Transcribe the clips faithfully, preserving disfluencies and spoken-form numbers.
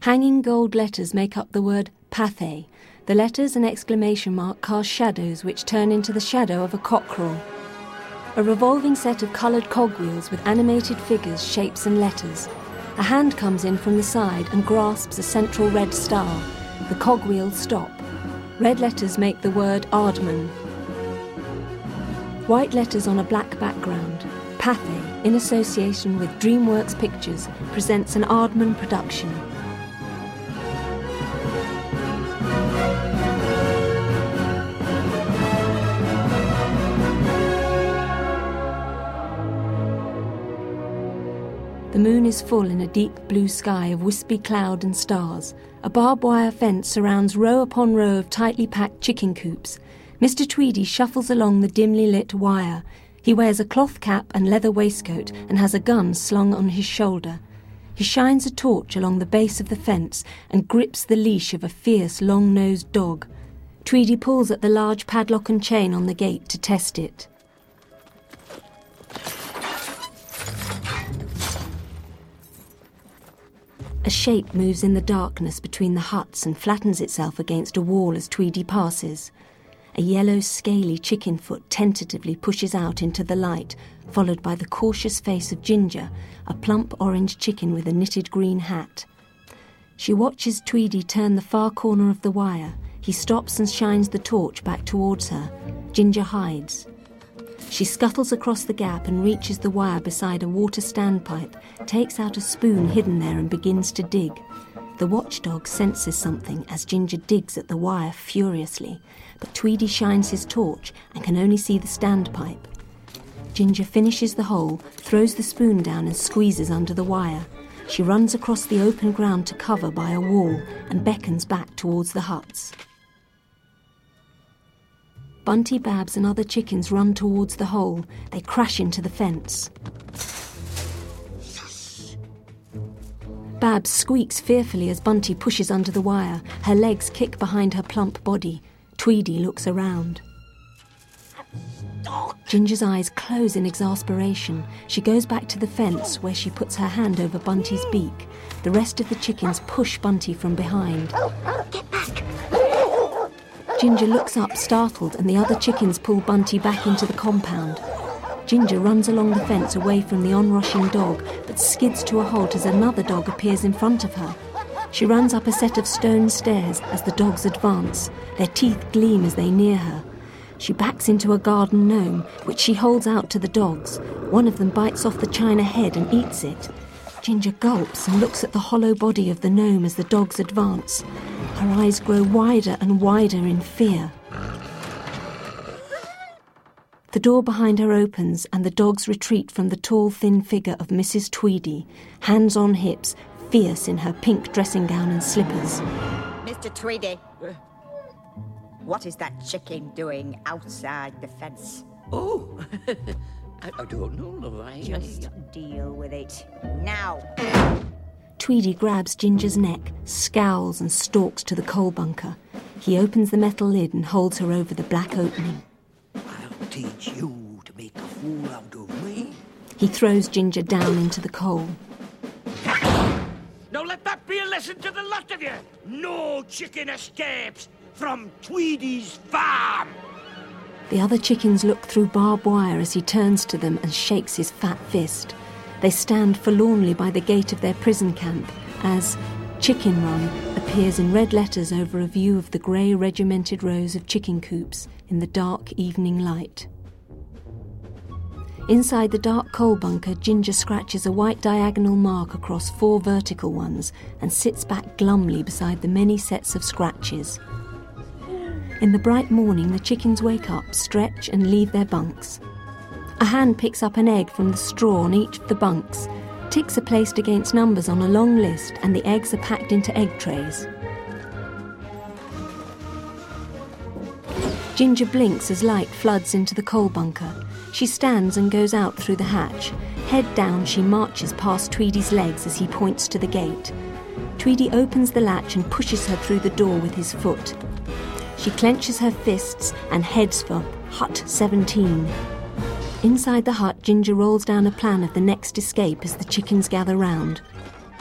Hanging gold letters make up the word Pathé. The letters and exclamation mark cast shadows which turn into the shadow of a cockerel. A revolving set of coloured cogwheels with animated figures, shapes and letters. A hand comes in from the side and grasps a central red star. The cogwheels stop. Red letters make the word Aardman. White letters on a black background. Pathé, in association with DreamWorks Pictures, presents an Aardman production. The moon is full in a deep blue sky of wispy cloud and stars. A barbed wire fence surrounds row upon row of tightly packed chicken coops. Mister Tweedy shuffles along the dimly lit wire. He wears a cloth cap and leather waistcoat and has a gun slung on his shoulder. He shines a torch along the base of the fence and grips the leash of a fierce, long-nosed dog. Tweedy pulls at the large padlock and chain on the gate to test it. A shape moves in the darkness between the huts and flattens itself against a wall as Tweedy passes. A yellow, scaly chicken foot tentatively pushes out into the light, followed by the cautious face of Ginger, a plump orange chicken with a knitted green hat. She watches Tweedy turn the far corner of the wire. He stops and shines the torch back towards her. Ginger hides. She scuttles across the gap and reaches the wire beside a water standpipe, takes out a spoon hidden there and begins to dig. The watchdog senses something as Ginger digs at the wire furiously, but Tweedy shines his torch and can only see the standpipe. Ginger finishes the hole, throws the spoon down and squeezes under the wire. She runs across the open ground to cover by a wall and beckons back towards the huts. Bunty, Babs and other chickens run towards the hole. They crash into the fence. Babs squeaks fearfully as Bunty pushes under the wire. Her legs kick behind her plump body. Tweedy looks around. Ginger's eyes close in exasperation. She goes back to the fence where she puts her hand over Bunty's beak. The rest of the chickens push Bunty from behind. Get back! Ginger looks up, startled, and the other chickens pull Bunty back into the compound. Ginger runs along the fence away from the onrushing dog, but skids to a halt as another dog appears in front of her. She runs up a set of stone stairs as the dogs advance. Their teeth gleam as they near her. She backs into a garden gnome, which she holds out to the dogs. One of them bites off the china head and eats it. Ginger gulps and looks at the hollow body of the gnome as the dogs advance. Her eyes grow wider and wider in fear. The door behind her opens and the dogs retreat from the tall, thin figure of Missus Tweedy, hands on hips, fierce in her pink dressing gown and slippers. Mister Tweedy, what is that chicken doing outside the fence? Oh, I, I don't know, love. I, Just I... deal with it now. Tweedy grabs Ginger's neck, scowls and stalks to the coal bunker. He opens the metal lid and holds her over the black opening. I'll teach you to make a fool out of me. He throws Ginger down into the coal. Now let that be a lesson to the lot of you. No chicken escapes from Tweedy's farm. The other chickens look through barbed wire as he turns to them and shakes his fat fist. They stand forlornly by the gate of their prison camp as Chicken Run appears in red letters over a view of the grey regimented rows of chicken coops in the dark evening light. Inside the dark coal bunker, Ginger scratches a white diagonal mark across four vertical ones and sits back glumly beside the many sets of scratches. In the bright morning, the chickens wake up, stretch and leave their bunks. A hand picks up an egg from the straw on each of the bunks. Ticks are placed against numbers on a long list and the eggs are packed into egg trays. Ginger blinks as light floods into the coal bunker. She stands and goes out through the hatch. Head down, she marches past Tweedy's legs as he points to the gate. Tweedy opens the latch and pushes her through the door with his foot. She clenches her fists and heads for Hut seventeen. Inside the hut, Ginger rolls down a plan of the next escape as the chickens gather round.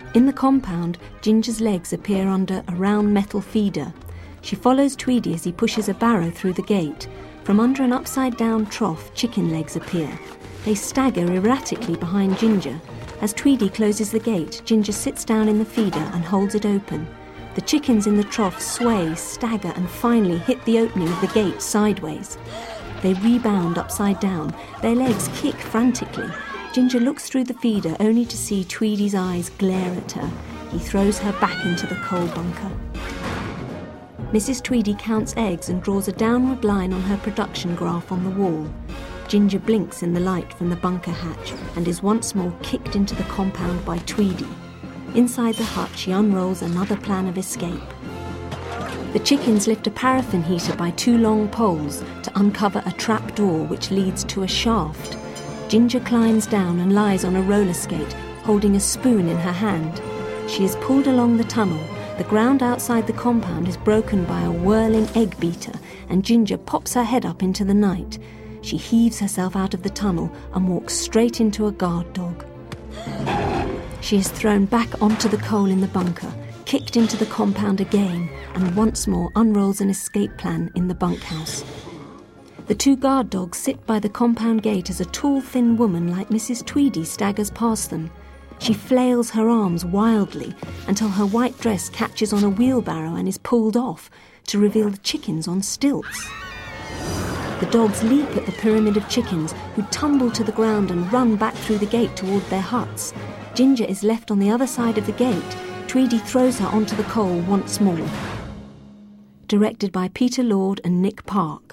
In the compound, Ginger's legs appear under a round metal feeder. She follows Tweedy as he pushes a barrow through the gate. From under an upside-down trough, chicken legs appear. They stagger erratically behind Ginger. As Tweedy closes the gate, Ginger sits down in the feeder and holds it open. The chickens in the trough sway, stagger, and finally hit the opening of the gate sideways. They rebound upside down. Their legs kick frantically. Ginger looks through the feeder only to see Tweedy's eyes glare at her. He throws her back into the coal bunker. Missus Tweedy counts eggs and draws a downward line on her production graph on the wall. Ginger blinks in the light from the bunker hatch and is once more kicked into the compound by Tweedy. Inside the hut, she unrolls another plan of escape. The chickens lift a paraffin heater by two long poles to uncover a trap door which leads to a shaft. Ginger climbs down and lies on a roller skate, holding a spoon in her hand. She is pulled along the tunnel. The ground outside the compound is broken by a whirling egg beater, and Ginger pops her head up into the night. She heaves herself out of the tunnel and walks straight into a guard dog. She is thrown back onto the coal in the bunker, kicked into the compound again, and once more unrolls an escape plan in the bunkhouse. The two guard dogs sit by the compound gate as a tall, thin woman like Missus Tweedy staggers past them. She flails her arms wildly until her white dress catches on a wheelbarrow and is pulled off to reveal the chickens on stilts. The dogs leap at the pyramid of chickens, who tumble to the ground and run back through the gate toward their huts. Ginger is left on the other side of the gate. Tweedy throws her onto the coal once more. Directed by Peter Lord and Nick Park.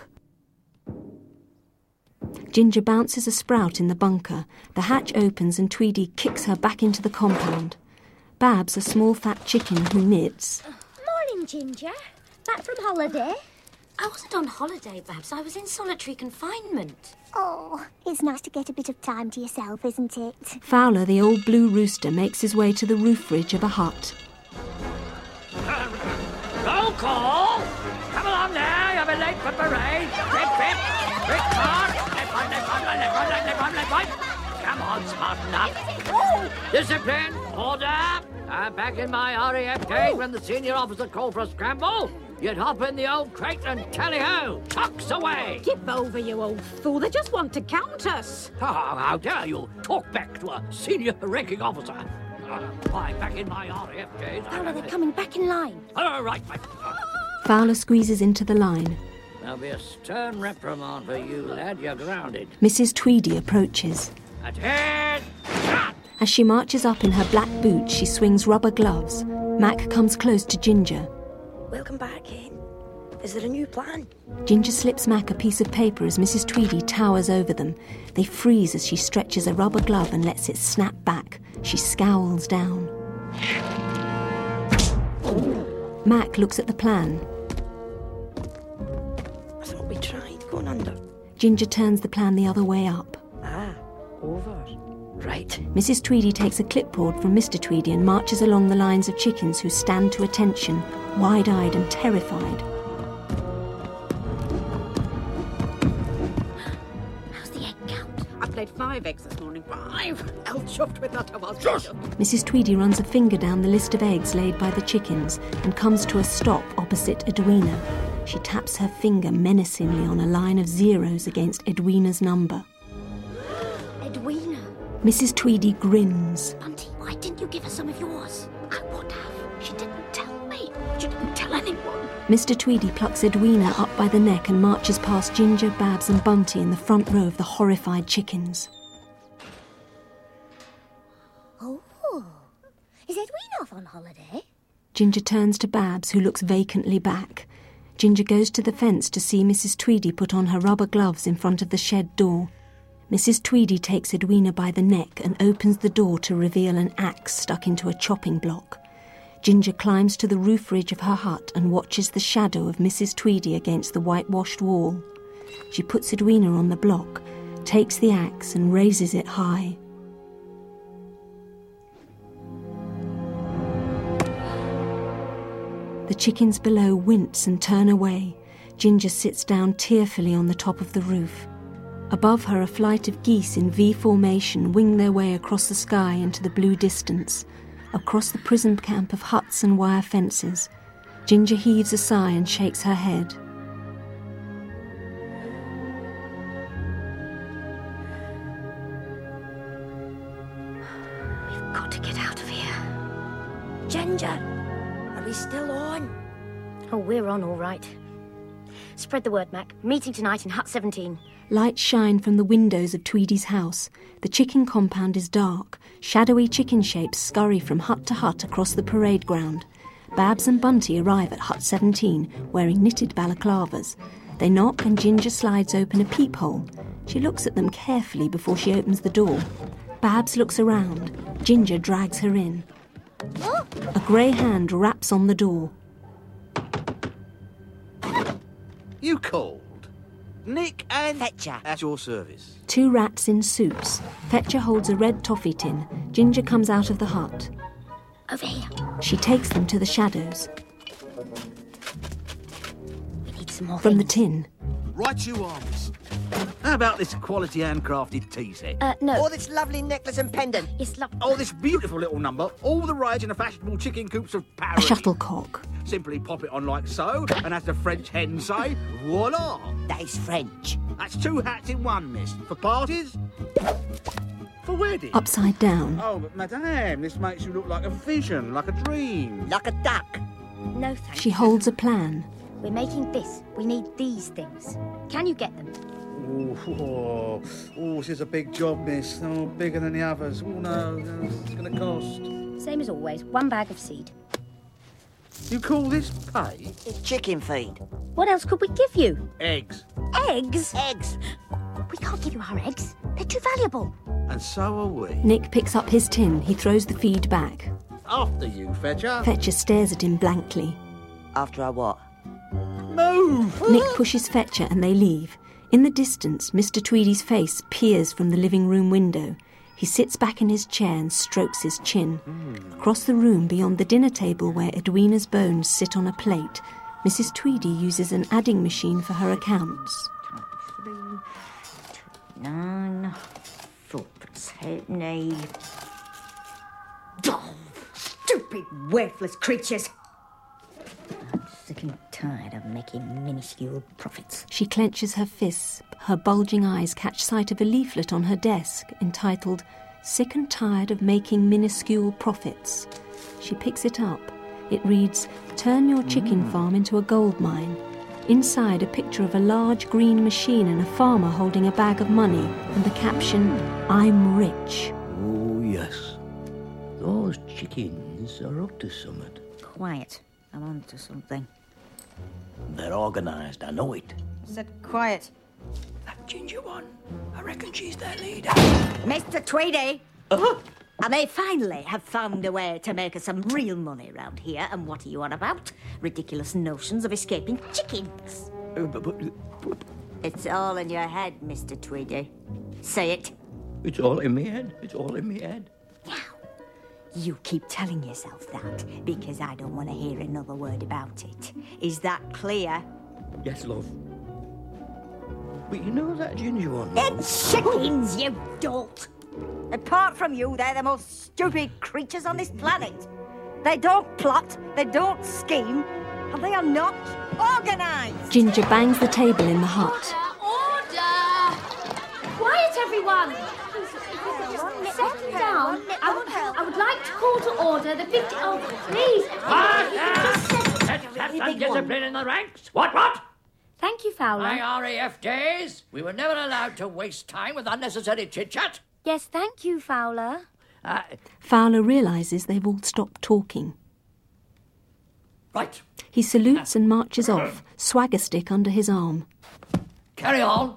Ginger bounces a sprout in the bunker. The hatch opens and Tweedy kicks her back into the compound. Babs, a small fat chicken who knits. Morning, Ginger. Back from holiday? I wasn't on holiday, Babs. I was in solitary confinement. Oh, it's nice to get a bit of time to yourself, isn't it? Fowler, the old blue rooster, makes his way to the roof ridge of a hut. Roll call! Come along now, you'll be late for parade. Pip, pip, quick mark. Left one, left one, left one, left one, left one. Come on, smarten up. Oh. Discipline, order. I'm back in my R A F gate when the senior officer called for a scramble. You'd hop in the old crate and tally-ho, tucks away. Give over, you old fool. They just want to count us. Oh, how dare you talk back to a senior ranking officer? Uh, why, back in my R A F days... Fowler, they're coming back in line. All right, my... Fowler squeezes into the line. There'll be a stern reprimand for you, lad. You're grounded. Missus Tweedy approaches. Attend! Shot! As she marches up in her black boots, she swings rubber gloves. Mac comes close to Ginger. Welcome back, Hen. Is there a new plan? Ginger slips Mac a piece of paper as Missus Tweedy towers over them. They freeze as she stretches a rubber glove and lets it snap back. She scowls down. Mac looks at the plan. I thought we tried going under. Ginger turns the plan the other way up. Ah, over. Right. Missus Tweedy takes a clipboard from Mister Tweedy and marches along the lines of chickens who stand to attention, wide-eyed and terrified. How's the egg count? I played five eggs this morning. Five! Hell chuffed with that I was. Shush! Missus Tweedy runs a finger down the list of eggs laid by the chickens and comes to a stop opposite Edwina. She taps her finger menacingly on a line of zeros against Edwina's number. Edwina. Missus Tweedy grins. Bunty, why didn't you give her some of yours? I would have. She didn't tell me. She didn't tell anyone. Mister Tweedy plucks Edwina up by the neck and marches past Ginger, Babs and Bunty in the front row of the horrified chickens. Oh, is Edwina off on holiday? Ginger turns to Babs, who looks vacantly back. Ginger goes to the fence to see Missus Tweedy put on her rubber gloves in front of the shed door. Missus Tweedy takes Edwina by the neck and opens the door to reveal an axe stuck into a chopping block. Ginger climbs to the roof ridge of her hut and watches the shadow of Missus Tweedy against the whitewashed wall. She puts Edwina on the block, takes the axe and raises it high. The chickens below wince and turn away. Ginger sits down tearfully on the top of the roof. Above her, a flight of geese in V formation wing their way across the sky into the blue distance. across the prison camp of huts and wire fences. Ginger heaves a sigh and shakes her head. We've got to get out of here. Ginger, are we still on? Oh, we're on all right. Spread the word, Mac. Meeting tonight in Hut seventeen. Lights shine from the windows of Tweedy's house. The chicken compound is dark. Shadowy chicken shapes scurry from hut to hut across the parade ground. Babs and Bunty arrive at Hut seventeen, wearing knitted balaclavas. They knock and Ginger slides open a peephole. She looks at them carefully before she opens the door. Babs looks around. Ginger drags her in. A grey hand raps on the door. You called? Nick and... Fetcher. At your service. Two rats in suits. Fetcher holds a red toffee tin. Ginger comes out of the hut. Over here. She takes them to the shadows. We need some more From the things. tin. Right you are, miss. How about this quality handcrafted tea set? Uh, no. Oh, this lovely necklace and pendant. Yes, love. Oh, this beautiful little number. All the rage in the fashionable chicken coops of A Paris. shuttlecock. Simply pop it on like so, and as the French hens say, voila! That is French. That's two hats in one, miss. For parties? For weddings? Upside down. Oh, but madame, this makes you look like a vision, like a dream. Like a duck. No, thanks. She holds a plan. We're making this. We need these things. Can you get them? Oh, oh, oh, this is a big job, miss. Oh, bigger than the others. Oh, no, no, it's going to cost. Same as always. One bag of seed. You call this pay? It's chicken feed. What else could we give you? Eggs. Eggs? Eggs. We can't give you our eggs. They're too valuable. And so are we. Nick picks up his tin. He throws the feed back. After you, Fetcher. Fetcher stares at him blankly. After I what? Move! Nick pushes Fetcher and they leave. In the distance, Mister Tweedy's face peers from the living room window. He sits back in his chair and strokes his chin. Mm. Across the room, beyond the dinner table where Edwina's bones sit on a plate, Missus Tweedy uses an adding machine for her accounts. Three, nine, four, seven, eight. Oh, stupid, worthless creatures. I'm sick and tired of making minuscule profits. She clenches her fists. Her bulging eyes catch sight of a leaflet on her desk entitled Sick and Tired of Making Minuscule Profits. She picks it up. It reads, Turn your chicken mm. farm into a gold mine. Inside, a picture of a large green machine and a farmer holding a bag of money and the caption, I'm rich. Oh, yes. Those chickens are up to something. Quiet. I'm on to something. They're organised, I know it. I said quiet. That ginger one, I reckon she's their leader. Mister Tweedy! Uh-huh. I may finally have found a way to make us some real money round here, and what are you on about? Ridiculous notions of escaping chickens. Uh, but, but, but, It's all in your head, Mister Tweedy. Say it. It's all in me head. It's all in me head. Now, you keep telling yourself that because I don't want to hear another word about it. Is that clear? Yes, love. But you know that ginger one? It's chickens, you dolt! Apart from you, they're the most stupid creatures on this planet. They don't plot, they don't scheme, and they are not organised. Ginger bangs the table in the hut. Order! Quiet, everyone! Settle down. I would, I would like to call to order the fifty... Oh, please. Let's have some discipline in the ranks. What, what? Thank you, Fowler. My R A F days. We were never allowed to waste time with unnecessary chit-chat. Yes, thank you, Fowler. Uh, Fowler realises they've all stopped talking. right. He salutes and marches off, swagger stick under his arm. Carry on.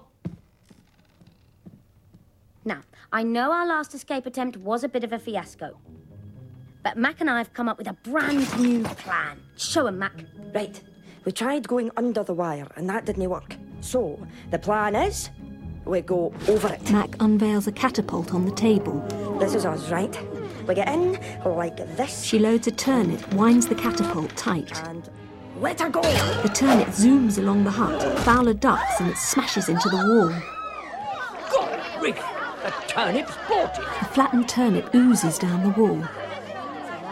Now, I know our last escape attempt was a bit of a fiasco. But Mac and I have come up with a brand new plan. Show 'em, Mac. Right. We tried going under the wire, and that didn't work. So, the plan is, we go over it. Mac unveils a catapult on the table. This is us, right? We get in like this. She loads a turnip, winds the catapult tight. And let her go. The turnip zooms along the hut. Fowler ducks and it smashes into the wall. God, Rick, the turnip's bought it. A flattened turnip oozes down the wall.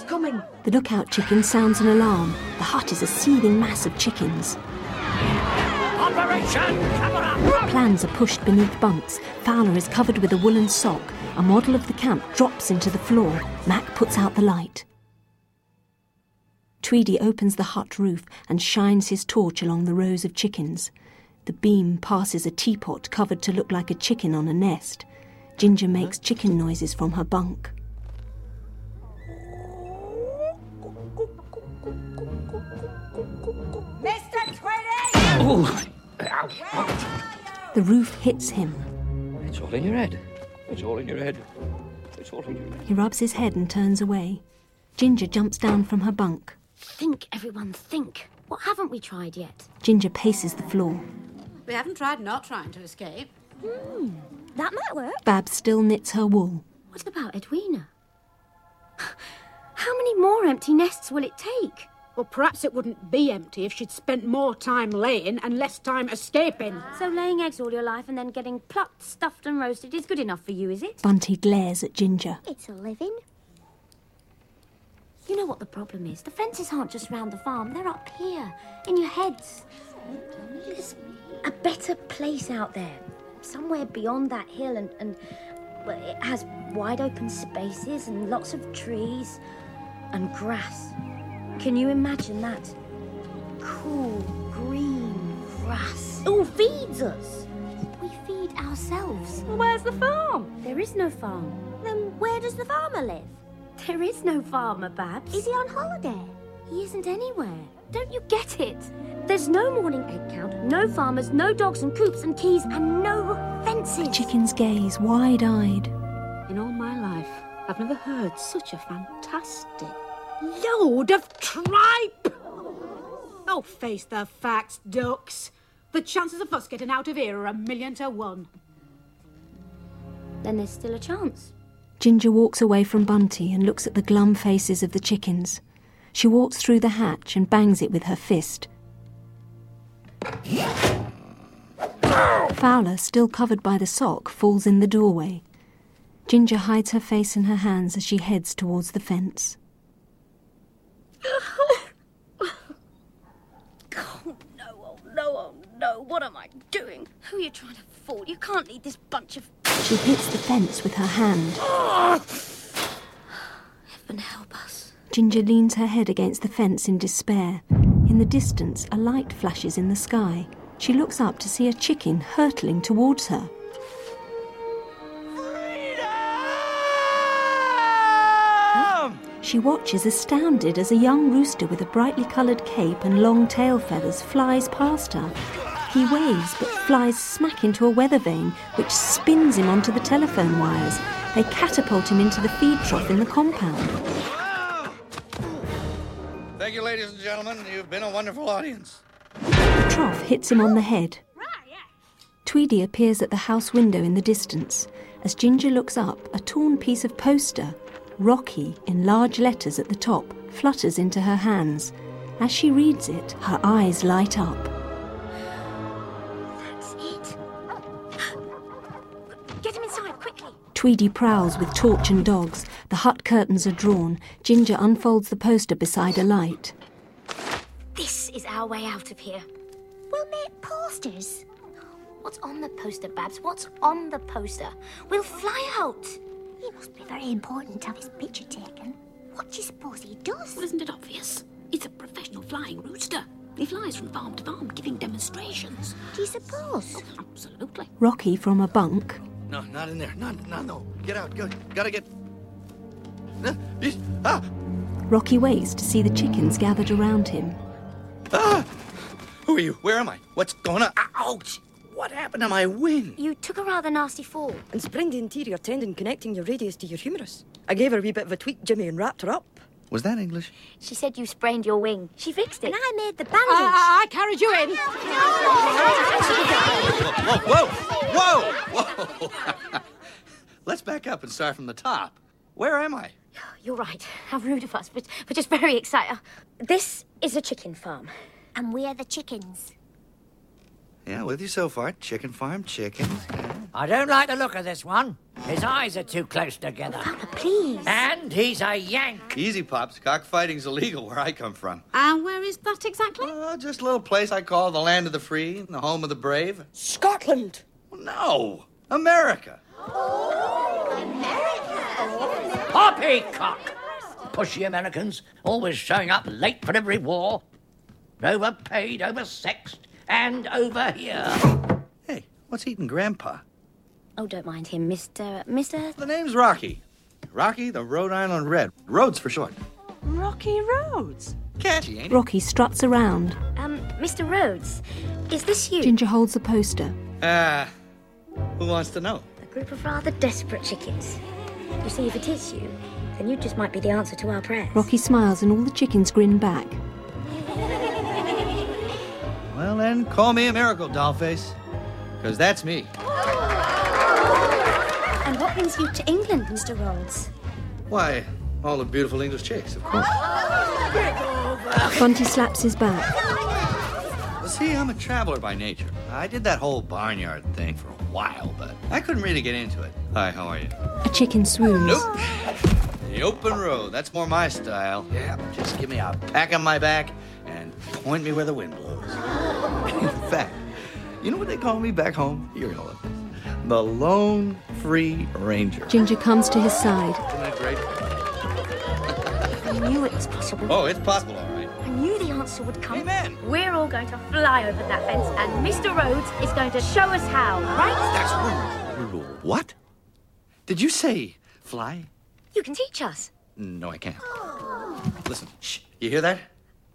It's coming. The lookout chicken sounds an alarm. The hut is a seething mass of chickens. Operation Cover Up! Plans are pushed beneath bunks. Fowler is covered with a woolen sock. A model of the camp drops into the floor. Mac puts out the light. Tweedy opens the hut roof and shines his torch along the rows of chickens. The beam passes a teapot covered to look like a chicken on a nest. Ginger makes chicken noises from her bunk. Mister Tweedy! Oh! The roof hits him. It's all in your head. It's all in your head. It's all in your head. He rubs his head and turns away. Ginger jumps down from her bunk. Think, everyone, think. What haven't we tried yet? Ginger paces the floor. We haven't tried not trying to escape. Hmm, that might work. Babs still knits her wool. What about Edwina? How many more empty nests will it take? Well, perhaps it wouldn't be empty if she'd spent more time laying and less time escaping. So laying eggs all your life and then getting plucked, stuffed and roasted is good enough for you, is it? Bunty glares at Ginger. It's a living. You know what the problem is? The fences aren't just round the farm. They're up here, in your heads. There's a better place out there. Somewhere beyond that hill and... and well, it has wide open spaces and lots of trees and grass. Can you imagine that? Cool, green grass. All feeds us. We feed ourselves. Well, where's the farm? There is no farm. Then where does the farmer live? There is no farmer, Babs. Is he on holiday? He isn't anywhere. Don't you get it? There's no morning egg count, no farmers, no dogs and coops and keys, and no fences. The chickens gaze, wide-eyed. In all my life, I've never heard such a fantastic load of tripe. Oh, face the facts, ducks. The chances of us getting out of here are a million to one. Then there's still a chance. Ginger walks away from Bunty and looks at the glum faces of the chickens. She walks through the hatch and bangs it with her fist. Fowler, still covered by the sock, falls in the doorway. Ginger hides her face in her hands as she heads towards the fence. Oh no, oh no, oh no, what am I doing? Who are you trying to fool? You can't lead this bunch of... She hits the fence with her hand. Heaven help us. Ginger leans her head against the fence in despair. In the distance, a light flashes in the sky. She looks up to see a chicken hurtling towards her. Freedom! She watches astounded as a young rooster with a brightly coloured cape and long tail feathers flies past her. He waves but flies smack into a weather vane, which spins him onto the telephone wires. They catapult him into the feed trough in the compound. Thank you, ladies and gentlemen. You've been a wonderful audience. The trough hits him on the head. Tweedy appears at the house window in the distance. As Ginger looks up, a torn piece of poster, Rocky, in large letters at the top, flutters into her hands. As she reads it, her eyes light up. That's it. Get him inside, quickly. Tweedy prowls with torch and dogs. The hut curtains are drawn. Ginger unfolds the poster beside a light. This is our way out of here. We'll make posters. What's on the poster, Babs? What's on the poster? We'll fly out. It must be very important to have his picture taken. What do you suppose he does? Well, isn't it obvious? He's a professional flying rooster. He flies from farm to farm, giving demonstrations. Do you suppose? Oh, absolutely. Rocky, from a bunk. No, not in there. Not, no, no. Get out. Go. Gotta get... No, he's- Ah! Rocky waits to see the chickens gathered around him. Ah! Who are you? Where am I? What's going on? Ouch! What happened to my wing? You took a rather nasty fall. And sprained the interior tendon connecting your radius to your humerus. I gave her a wee bit of a tweak, Jimmy, and wrapped her up. Was that English? She said you sprained your wing. She fixed it. And I made the bandage. I, I carried you in. Whoa, whoa, whoa, whoa! Let's back up and start from the top. Where am I? You're right. How rude of us, but we're just very excited. This is a chicken farm. And we're the chickens. Yeah, with you so far. Chicken farm, chickens. Yeah. I don't like the look of this one. His eyes are too close together. Papa, please. And he's a Yank. Easy, Pops. Cockfighting's illegal where I come from. And where is that exactly? Uh, just a little place I call the land of the free, the home of the brave. Scotland! No, America. Poppycock! Pushy Americans, always showing up late for every war. Overpaid, oversexed, and over here. Hey, what's eating Grandpa? Oh, don't mind him, Mister... Mister... The name's Rocky. Rocky the Rhode Island Red. Rhodes for short. Rocky Rhodes. Catchy, ain't it? Rocky struts around. Um, Mister Rhodes, is this you? Ginger holds a poster. Ah, uh, who wants to know? A group of rather desperate chickens. You see, if it is you, then you just might be the answer to our prayers. Rocky smiles and all the chickens grin back. Well, then, call me a miracle, dollface. Because that's me. And what brings you to England, Mister Rhodes? Why, all the beautiful English chicks, of course. Bunty slaps his back. Well, see, I'm a traveler by nature. I did that whole barnyard thing for a while, but I couldn't really get into it. Hi, how are you? A chicken swoons. Nope. The open road, that's more my style. Yeah, just give me a pack on my back and point me where the wind blows. In fact, you know what they call me back home? You're gonna love this. The Lone Free Ranger. Ginger comes to his side. Isn't that great? I knew it was possible. Oh, it's possible, all right. I knew the answer would come. Amen. We're all going to fly over that fence, and Mister Rhodes is going to show us how, right? That's rude. What? Did you say fly? You can teach us. No, I can't. Listen, shh. You hear that?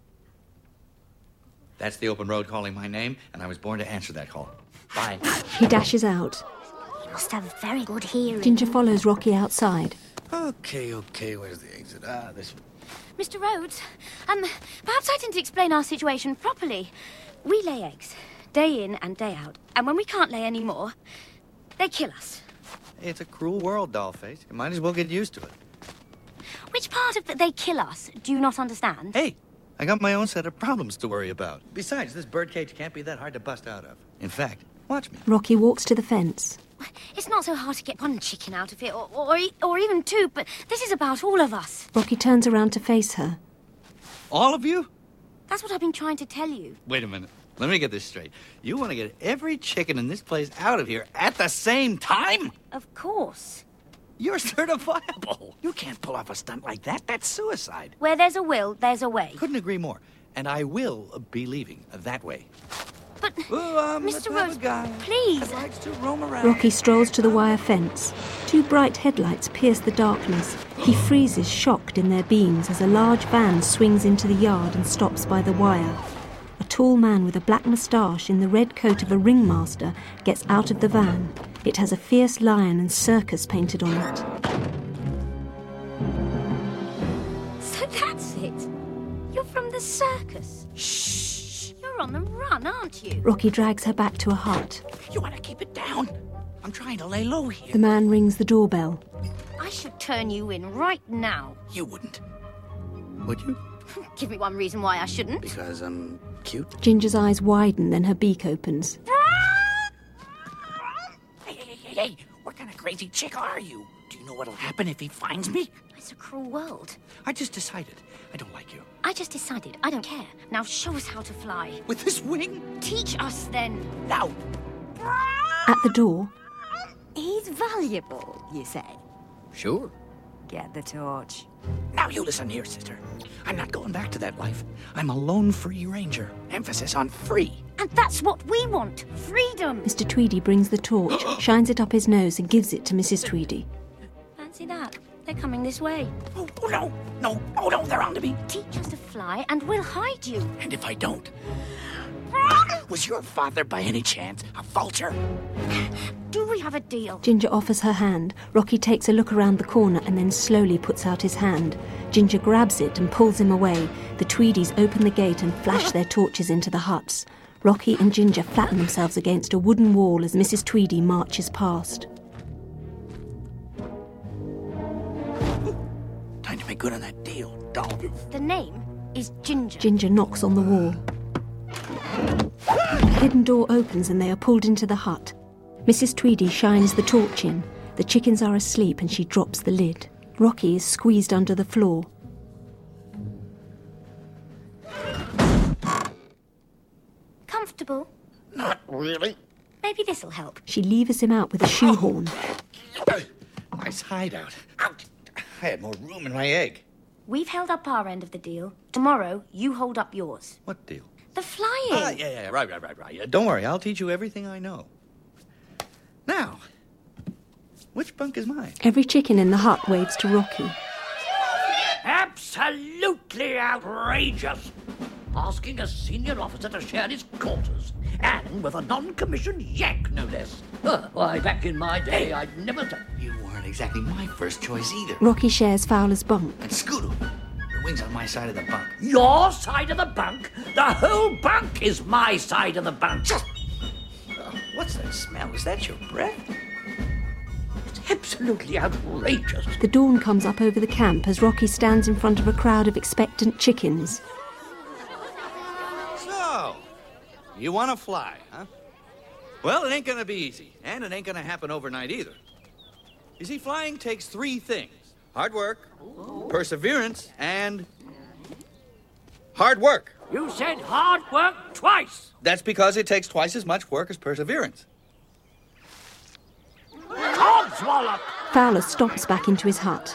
That's the open road calling my name, and I was born to answer that call. Bye. He dashes out. You must have very good hearing. Ginger follows Rocky outside. Okay, okay, where's the exit? Ah, this one. Mister Rhodes, um, perhaps I didn't explain our situation properly. We lay eggs, day in and day out, and when we can't lay any more, they kill us. It's a cruel world, dollface. You might as well get used to it. Which part of that they kill us do you not understand? Hey, I got my own set of problems to worry about. Besides, this birdcage can't be that hard to bust out of. In fact, watch me. Rocky walks to the fence. It's not so hard to get one chicken out of it, or, or, or even two, but this is about all of us. Rocky turns around to face her. All of you? That's what I've been trying to tell you. Wait a minute. Let me get this straight. You want to get every chicken in this place out of here at the same time? Of course. You're certifiable. You can't pull off a stunt like that. That's suicide. Where there's a will, there's a way. Couldn't agree more. And I will be leaving that way. But, Ooh, um, Mister let's have Rhodes, a guy please. who likes to roam around. Rocky strolls to the wire fence. Two bright headlights pierce the darkness. He freezes, shocked in their beams, as a large van swings into the yard and stops by the wire. A tall man with a black moustache in the red coat of a ringmaster gets out of the van. It has a fierce lion and circus painted on it. So that's it. You're from the circus. Shh. You're on the run, aren't you? Rocky drags her back to a hut. You want to keep it down? I'm trying to lay low here. The man rings the doorbell. I should turn you in right now. You wouldn't. Would you? Give me one reason why I shouldn't. Because I'm cute? Ginger's eyes widen, then her beak opens. Hey, hey, hey, hey, what kind of crazy chick are you? Do you know what'll happen if he finds me? It's a cruel world. I just decided I don't like you. I just decided I don't care. Now show us how to fly. With this wing? Teach us then. Now. At the door, He's valuable, you say? Sure. Get the torch. Now you listen here, sister. I'm not going back to that life. I'm a lone free ranger. Emphasis on free. And that's what we want. Freedom. Mister Tweedy brings the torch, shines it up his nose and gives it to Missus Tweedy. Fancy that. They're coming this way. Oh, oh no. No. Oh no, they're on to me. Teach us to fly and we'll hide you. And if I don't? Was your father, by any chance, a vulture? Do we have a deal? Ginger offers her hand. Rocky takes a look around the corner and then slowly puts out his hand. Ginger grabs it and pulls him away. The Tweedies open the gate and flash their torches into the huts. Rocky and Ginger flatten themselves against a wooden wall as Missus Tweedy marches past. Time to make good on that deal, doll. The name is Ginger. Ginger knocks on the wall. A hidden door opens and they are pulled into the hut. Missus Tweedy shines the torch in. The chickens are asleep and she drops the lid. Rocky is squeezed under the floor. Comfortable? Not really. Maybe this'll help. She levers him out with a shoehorn. Nice hideout. Ouch. I had more room in my egg. We've held up our end of the deal. Tomorrow, you hold up yours. What deal? The flying. Ah, yeah, yeah, right, right, right, right. Yeah, don't worry, I'll teach you everything I know. Now, which bunk is mine? Every chicken in the hut waves to Rocky. Absolutely outrageous. Asking a senior officer to share his quarters. And with a non-commissioned yank, no less. Uh, why, back in my day, I'd never done... You weren't exactly my first choice either. Rocky shares Fowler's bunk. And Scooter, your wing's on my side of the bunk. Your side of the bunk? The whole bunk is my side of the bunk. Just... Oh, what's that smell? Is that your breath? It's absolutely outrageous. The dawn comes up over the camp as Rocky stands in front of a crowd of expectant chickens. So, you want to fly, huh? Well, it ain't gonna be easy, and it ain't gonna happen overnight either. You see, flying takes three things. Hard work, perseverance, and... hard work. You said hard work twice. That's because it takes twice as much work as perseverance. Codswallop! Fowler stomps back into his hut.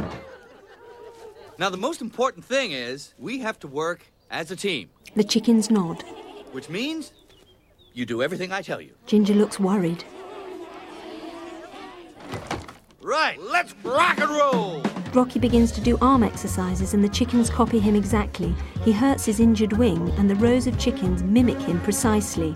Now, the most important thing is we have to work as a team. The chickens nod. Which means you do everything I tell you. Ginger looks worried. Right, let's rock and roll! Rocky begins to do arm exercises and the chickens copy him exactly. He hurts his injured wing and the rows of chickens mimic him precisely.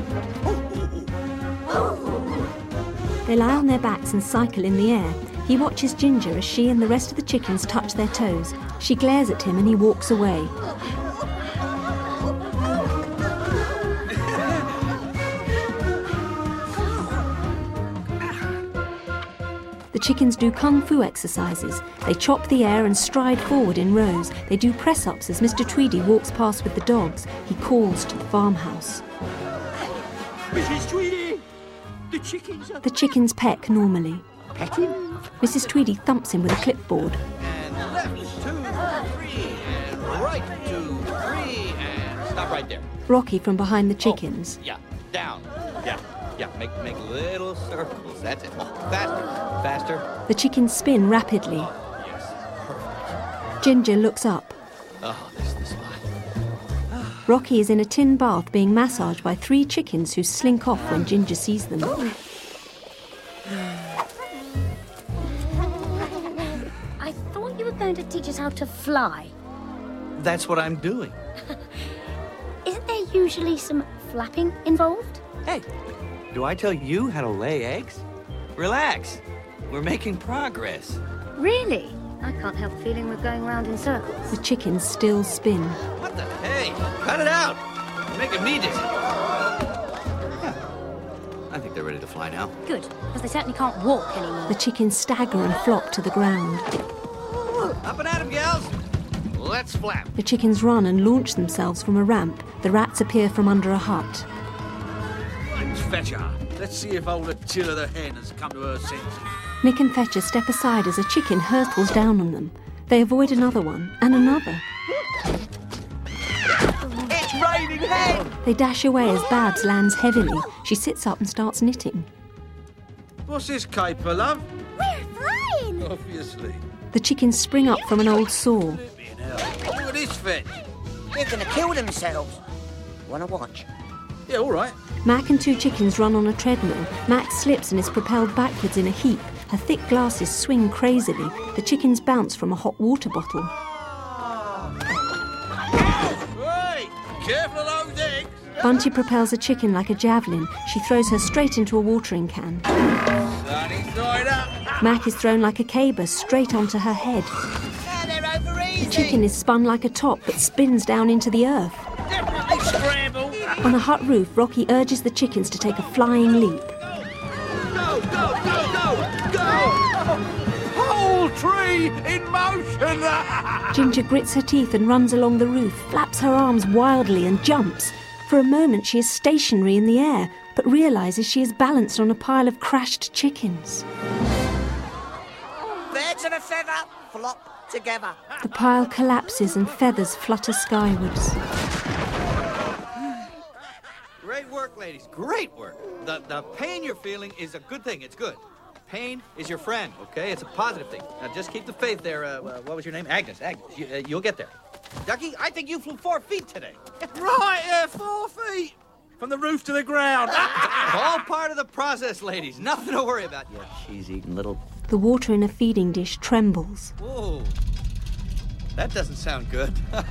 They lie on their backs and cycle in the air. He watches Ginger as she and the rest of the chickens touch their toes. She glares at him and he walks away. The chickens do kung fu exercises. They chop the air and stride forward in rows. They do press-ups as Mister Tweedy walks past with the dogs. He calls to the farmhouse. Missus Tweedy, the chickens are... The chickens peck normally. Petting? Missus Tweedy thumps him with a clipboard. And left, two, three, and right, two, three, and stop right there. Rocky from behind the chickens. Oh, yeah, down, yeah. Yeah, make make little circles. That's it. Oh, faster, faster. The chickens spin rapidly. Yes, perfect. Ginger looks up. Oh, this is the spot. Rocky is in a tin bath being massaged by three chickens who slink off when Ginger sees them. I thought you were going to teach us how to fly. That's what I'm doing. Isn't there usually some flapping involved? Hey, do I tell you how to lay eggs? Relax. We're making progress. Really? I can't help feeling we're going round in circles. The chickens still spin. What the? Hey, cut it out. You're making me dizzy. Yeah, I think they're ready to fly now. Good, because they certainly can't walk anymore. The chickens stagger and flop to the ground. Up and at 'em, gals. Let's flap. The chickens run and launch themselves from a ramp. The rats appear from under a hut. Let's fetch her. Let's see if old Attila the hen has come to her senses. Mick and Fetcher step aside as a chicken hurtles down on them. They avoid another one, and another. It's raining hen! They dash away as Babs lands heavily. She sits up and starts knitting. What's this caper, love? We're flying! Obviously. The chickens spring up from an old saw. Look at this fetch. They're gonna kill themselves. Wanna watch? Yeah, all right. Mac and two chickens run on a treadmill. Mac slips and is propelled backwards in a heap. Her thick glasses swing crazily. The chickens bounce from a hot water bottle. Hey, careful of those eggs. Bunty propels a chicken like a javelin. She throws her straight into a watering can. Sunny side up. Mac is thrown like a caber straight onto her head. Now they're over easy. The chicken is spun like a top but spins down into the earth. Definitely scramble. On a hut roof, Rocky urges the chickens to take a flying leap. Go, go, go, go, go! Whole tree in motion! Ginger grits her teeth and runs along the roof, flaps her arms wildly and jumps. For a moment she is stationary in the air. but realises she is balanced on a pile of crashed chickens. Birds of a feather flop together. The pile collapses and feathers flutter skywards. Great work, ladies. Great work. The, the pain you're feeling is a good thing. It's good. Pain is your friend, okay? It's a positive thing. Now, just keep the faith there. Uh, uh, what was your name? Agnes. Agnes. You, uh, you'll get there. Ducky, I think you flew four feet today. Right, yeah, four feet. From the roof to the ground. All part of the process, ladies. Nothing to worry about. Yeah, she's eating little... The water in a feeding dish trembles. Whoa. That doesn't sound good.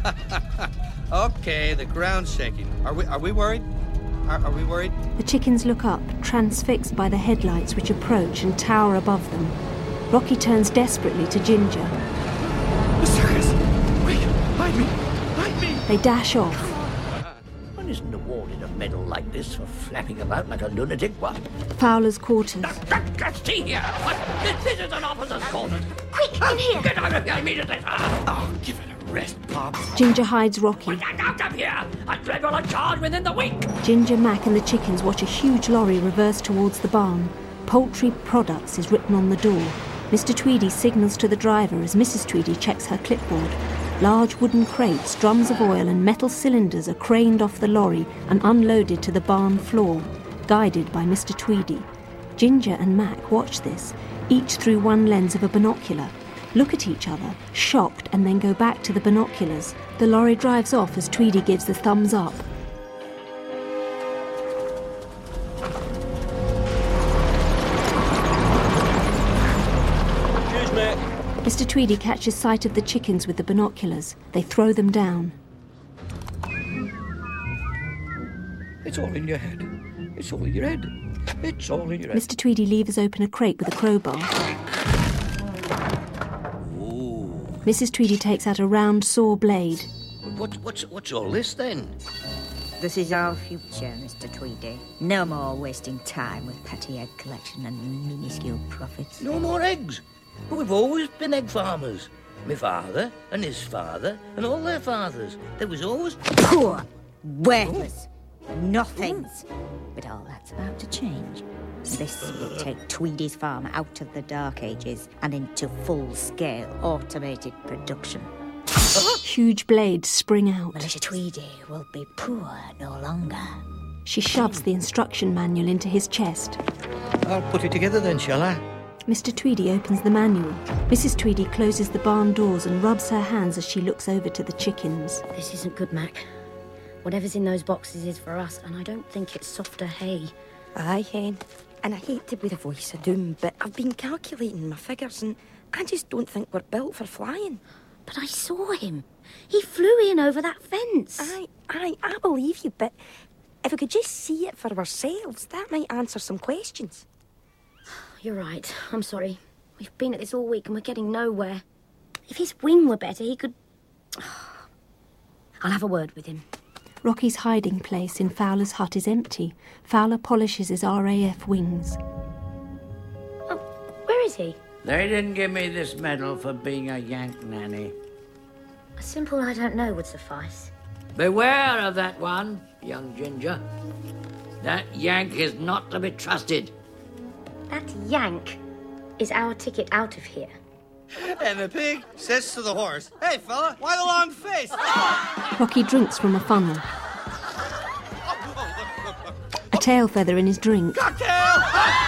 Okay, the ground's shaking. Are we, are we worried? Are, are we worried? The chickens look up, transfixed by the headlights which approach and tower above them. Rocky turns desperately to Ginger. The circus! Wait, hide me! Hide me! They dash off. One isn't awarded a medal like this for flapping about like a lunatic, what? Fowler's quarters. See here! What? This, this is an officer's quarters! Quick, in here! Get out of here immediately, sir! Oh, give it a rest, Pop. Ginger hides Rocky. Get out of here! A dreadful charge within the week! Ginger, Mac and the chickens watch a huge lorry reverse towards the barn. Poultry Products is written on the door. Mister Tweedy signals to the driver as Missus Tweedy checks her clipboard. Large wooden crates, drums of oil and metal cylinders are craned off the lorry and unloaded to the barn floor, guided by Mister Tweedy. Ginger and Mac watch this, each through one lens of a binocular, look at each other, shocked, and then go back to the binoculars. The lorry drives off as Tweedy gives the thumbs up. Cheers, Mac. Mister Tweedy catches sight of the chickens with the binoculars. They throw them down. It's all in your head. It's all in your head. It's all in your head. Mister Tweedy levers open a crate with a crowbar. Ooh. Missus Tweedy takes out a round saw blade. What, what's, what's all this, then? This is our future, Mister Tweedy. No more wasting time with petty egg collection and minuscule profits. No more eggs. But we've always been egg farmers. My father and his father and all their fathers. There was always... Poor, worthless, nothings. But all that's about to change. This will take Tweedy's farm out of the Dark Ages and into full-scale automated production. Huge blades spring out. Militia Tweedy will be poor no longer. She shoves the instruction manual into his chest. I'll put it together then, shall I? Mister Tweedy opens the manual. Missus Tweedy closes the barn doors and rubs her hands as she looks over to the chickens. This isn't good, Mac. Whatever's in those boxes is for us, and I don't think it's softer hay. Aye, Hen. And I hate to be the voice of doom, but I've been calculating my figures and I just don't think we're built for flying. But I saw him. He flew in over that fence. Aye, aye, I believe you, but if we could just see it for ourselves, that might answer some questions. You're right. I'm sorry. We've been at this all week and we're getting nowhere. If his wing were better, he could... I'll have a word with him. Rocky's hiding place in Fowler's hut is empty. Fowler polishes his R A F wings. Oh, where is he? They didn't give me this medal for being a Yank nanny. A simple I don't know would suffice. Beware of that one, young Ginger. That Yank is not to be trusted. That Yank is our ticket out of here. And the pig says to the horse, "Hey, fella, why the long face?" Rocky drinks from a funnel. A tail feather in his drink. Cocktail!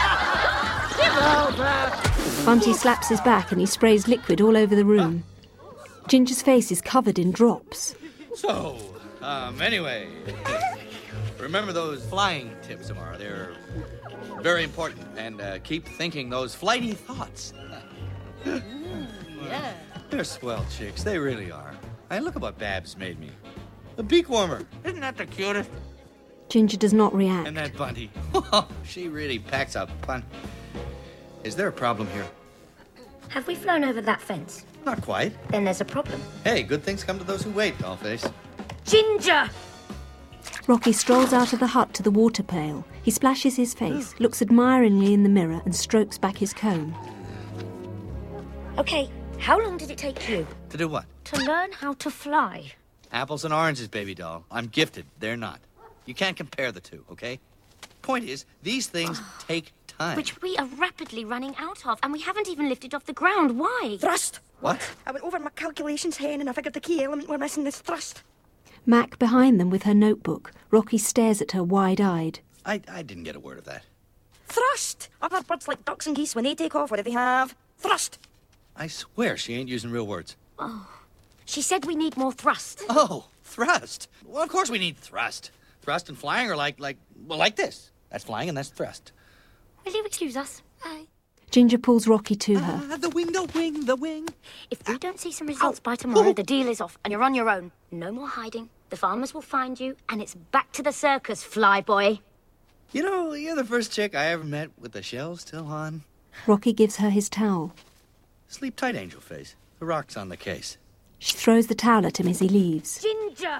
Bunty slaps his back and he sprays liquid all over the room. Ginger's face is covered in drops. So, um, anyway, remember those flying tips tomorrow. They're very important. And uh, keep thinking those flighty thoughts. Yeah. They're swell chicks. They really are. Hey, look at what Babs made me. A beak warmer. Isn't that the cutest? Ginger does not react. And that Bunty. She really packs a punch. Is there a problem here? Have we flown over that fence? Not quite. Then there's a problem. Hey, good things come to those who wait, Dollface. Ginger! Rocky strolls out of the hut to the water pail. He splashes his face, looks admiringly in the mirror and strokes back his comb. Okay, how long did it take you? To do what? To learn how to fly. Apples and oranges, baby doll. I'm gifted. They're not. You can't compare the two, okay? Point is, these things take time. Which we are rapidly running out of, and we haven't even lifted off the ground. Why? Thrust! What? I went over my calculations, Hen, and I figured the key element we're missing is thrust. Mac behind them with her notebook. Rocky stares at her wide-eyed. I, I didn't get a word of that. Thrust! Other birds like ducks and geese, when they take off, what do they have? Thrust! I swear she ain't using real words. Oh. She said we need more thrust. Oh, thrust. Well, of course we need thrust. Thrust and flying are like, like, well, like this. That's flying and that's thrust. Will you excuse us? Aye. Ginger pulls Rocky to her. Ah, the wing, the wing, the wing. If we don't see some results by tomorrow, the deal is off and you're on your own. No more hiding. The farmers will find you, and it's back to the circus, flyboy. You know, you're the first chick I ever met with the shell still on. Rocky gives her his towel. Sleep tight, angel face. The rock's on the case. She throws the towel at him as he leaves. Ginger!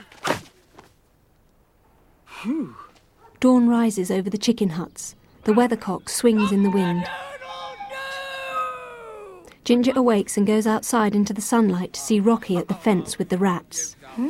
Whew. Dawn rises over the chicken huts. The weathercock swings in the wind. Ginger awakes and goes outside into the sunlight to see Rocky at the fence with the rats. Hmm?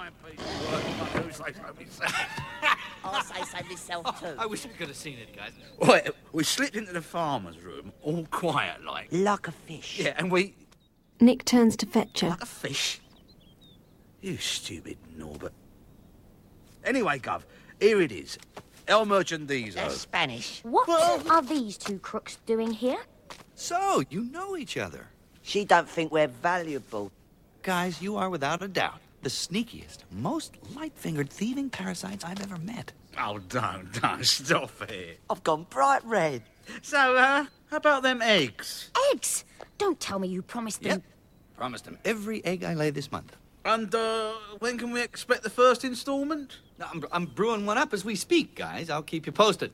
I'll say so myself too. I wish we could have seen it, guys. Right, we slipped into the farmer's room, all quiet like. Like a fish. Yeah, and we... Nick turns to Fetcher. Like a fish? You stupid Norbert. Anyway, Gov, here it is. El Merchandizo. That's Spanish. What are these two crooks doing here? So, you know each other. She don't think we're valuable. Guys, you are without a doubt the sneakiest, most light-fingered thieving parasites I've ever met. Oh, don't, don't, stop it. I've gone bright red. So, uh, how about them eggs? Eggs? Don't tell me you promised them... Yep. Promised them every egg I lay this month. And, uh, when can we expect the first instalment? No, I'm, I'm brewing one up as we speak, guys. I'll keep you posted.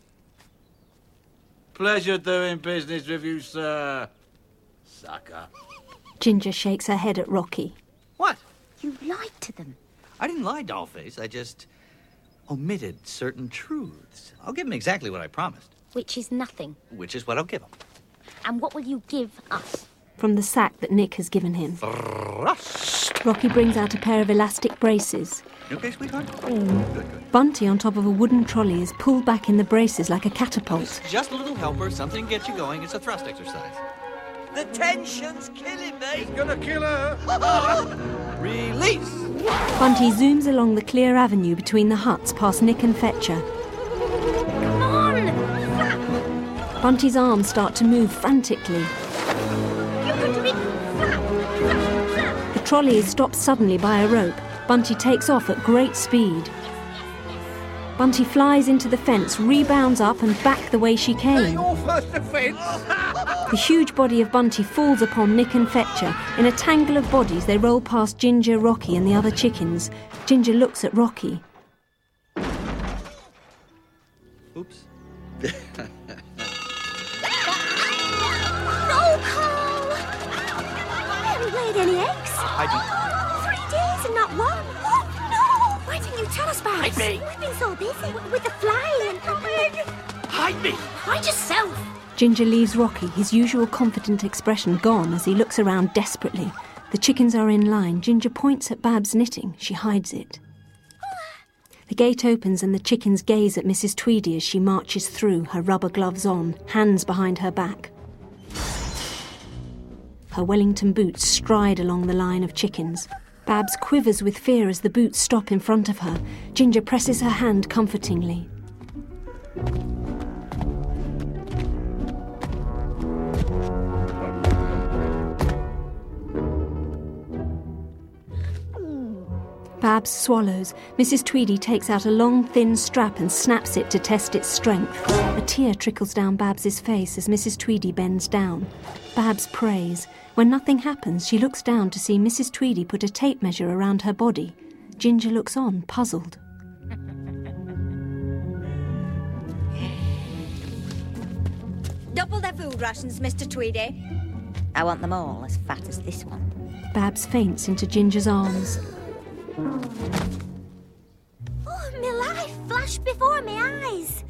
Pleasure doing business with you, sir. Sucker. Ginger shakes her head at Rocky. What? You lied to them. I didn't lie, Dollface. I just omitted certain truths. I'll give them exactly what I promised. Which is nothing. Which is what I'll give them. And what will you give us? From the sack that Nick has given him. Thrust. Rocky brings out a pair of elastic braces. You okay, sweetheart? Mm. Good, good. Bunty on top of a wooden trolley is pulled back in the braces like a catapult. It's just a little helper, something to get you going. It's a thrust exercise. The tension's killing me. He's gonna kill her. Release! Bunty zooms along the clear avenue between the huts past Nick and Fetcher. Come on! Flap! Bunty's arms start to move frantically. You're going to be... Flap! Flap! Flap! The trolley is stopped suddenly by a rope. Bunty takes off at great speed. Bunty flies into the fence, rebounds up and back the way she came. Your first offence. The huge body of Bunty falls upon Nick and Fetcher. In a tangle of bodies, they roll past Ginger, Rocky and the other chickens. Ginger looks at Rocky. Oops. Roll call! I haven't laid any eggs. I Three days and not one. Oh, no! Why didn't you tell us, Babs? Hide me. We've been so busy w- with the flying and... Hide me! Hide yourself! Ginger leaves Rocky, his usual confident expression gone as he looks around desperately. The chickens are in line. Ginger points at Babs knitting. She hides it. The gate opens and the chickens gaze at Missus Tweedy as she marches through, her rubber gloves on, hands behind her back. Her Wellington boots stride along the line of chickens. Babs quivers with fear as the boots stop in front of her. Ginger presses her hand comfortingly. Babs swallows. Missus Tweedy takes out a long, thin strap and snaps it to test its strength. A tear trickles down Babs's face as Missus Tweedy bends down. Babs prays. When nothing happens, she looks down to see Missus Tweedy put a tape measure around her body. Ginger looks on, puzzled. Double their food rations, Mister Tweedy. I want them all as fat as this one. Babs faints into Ginger's arms. Oh, my life flashed before my eyes.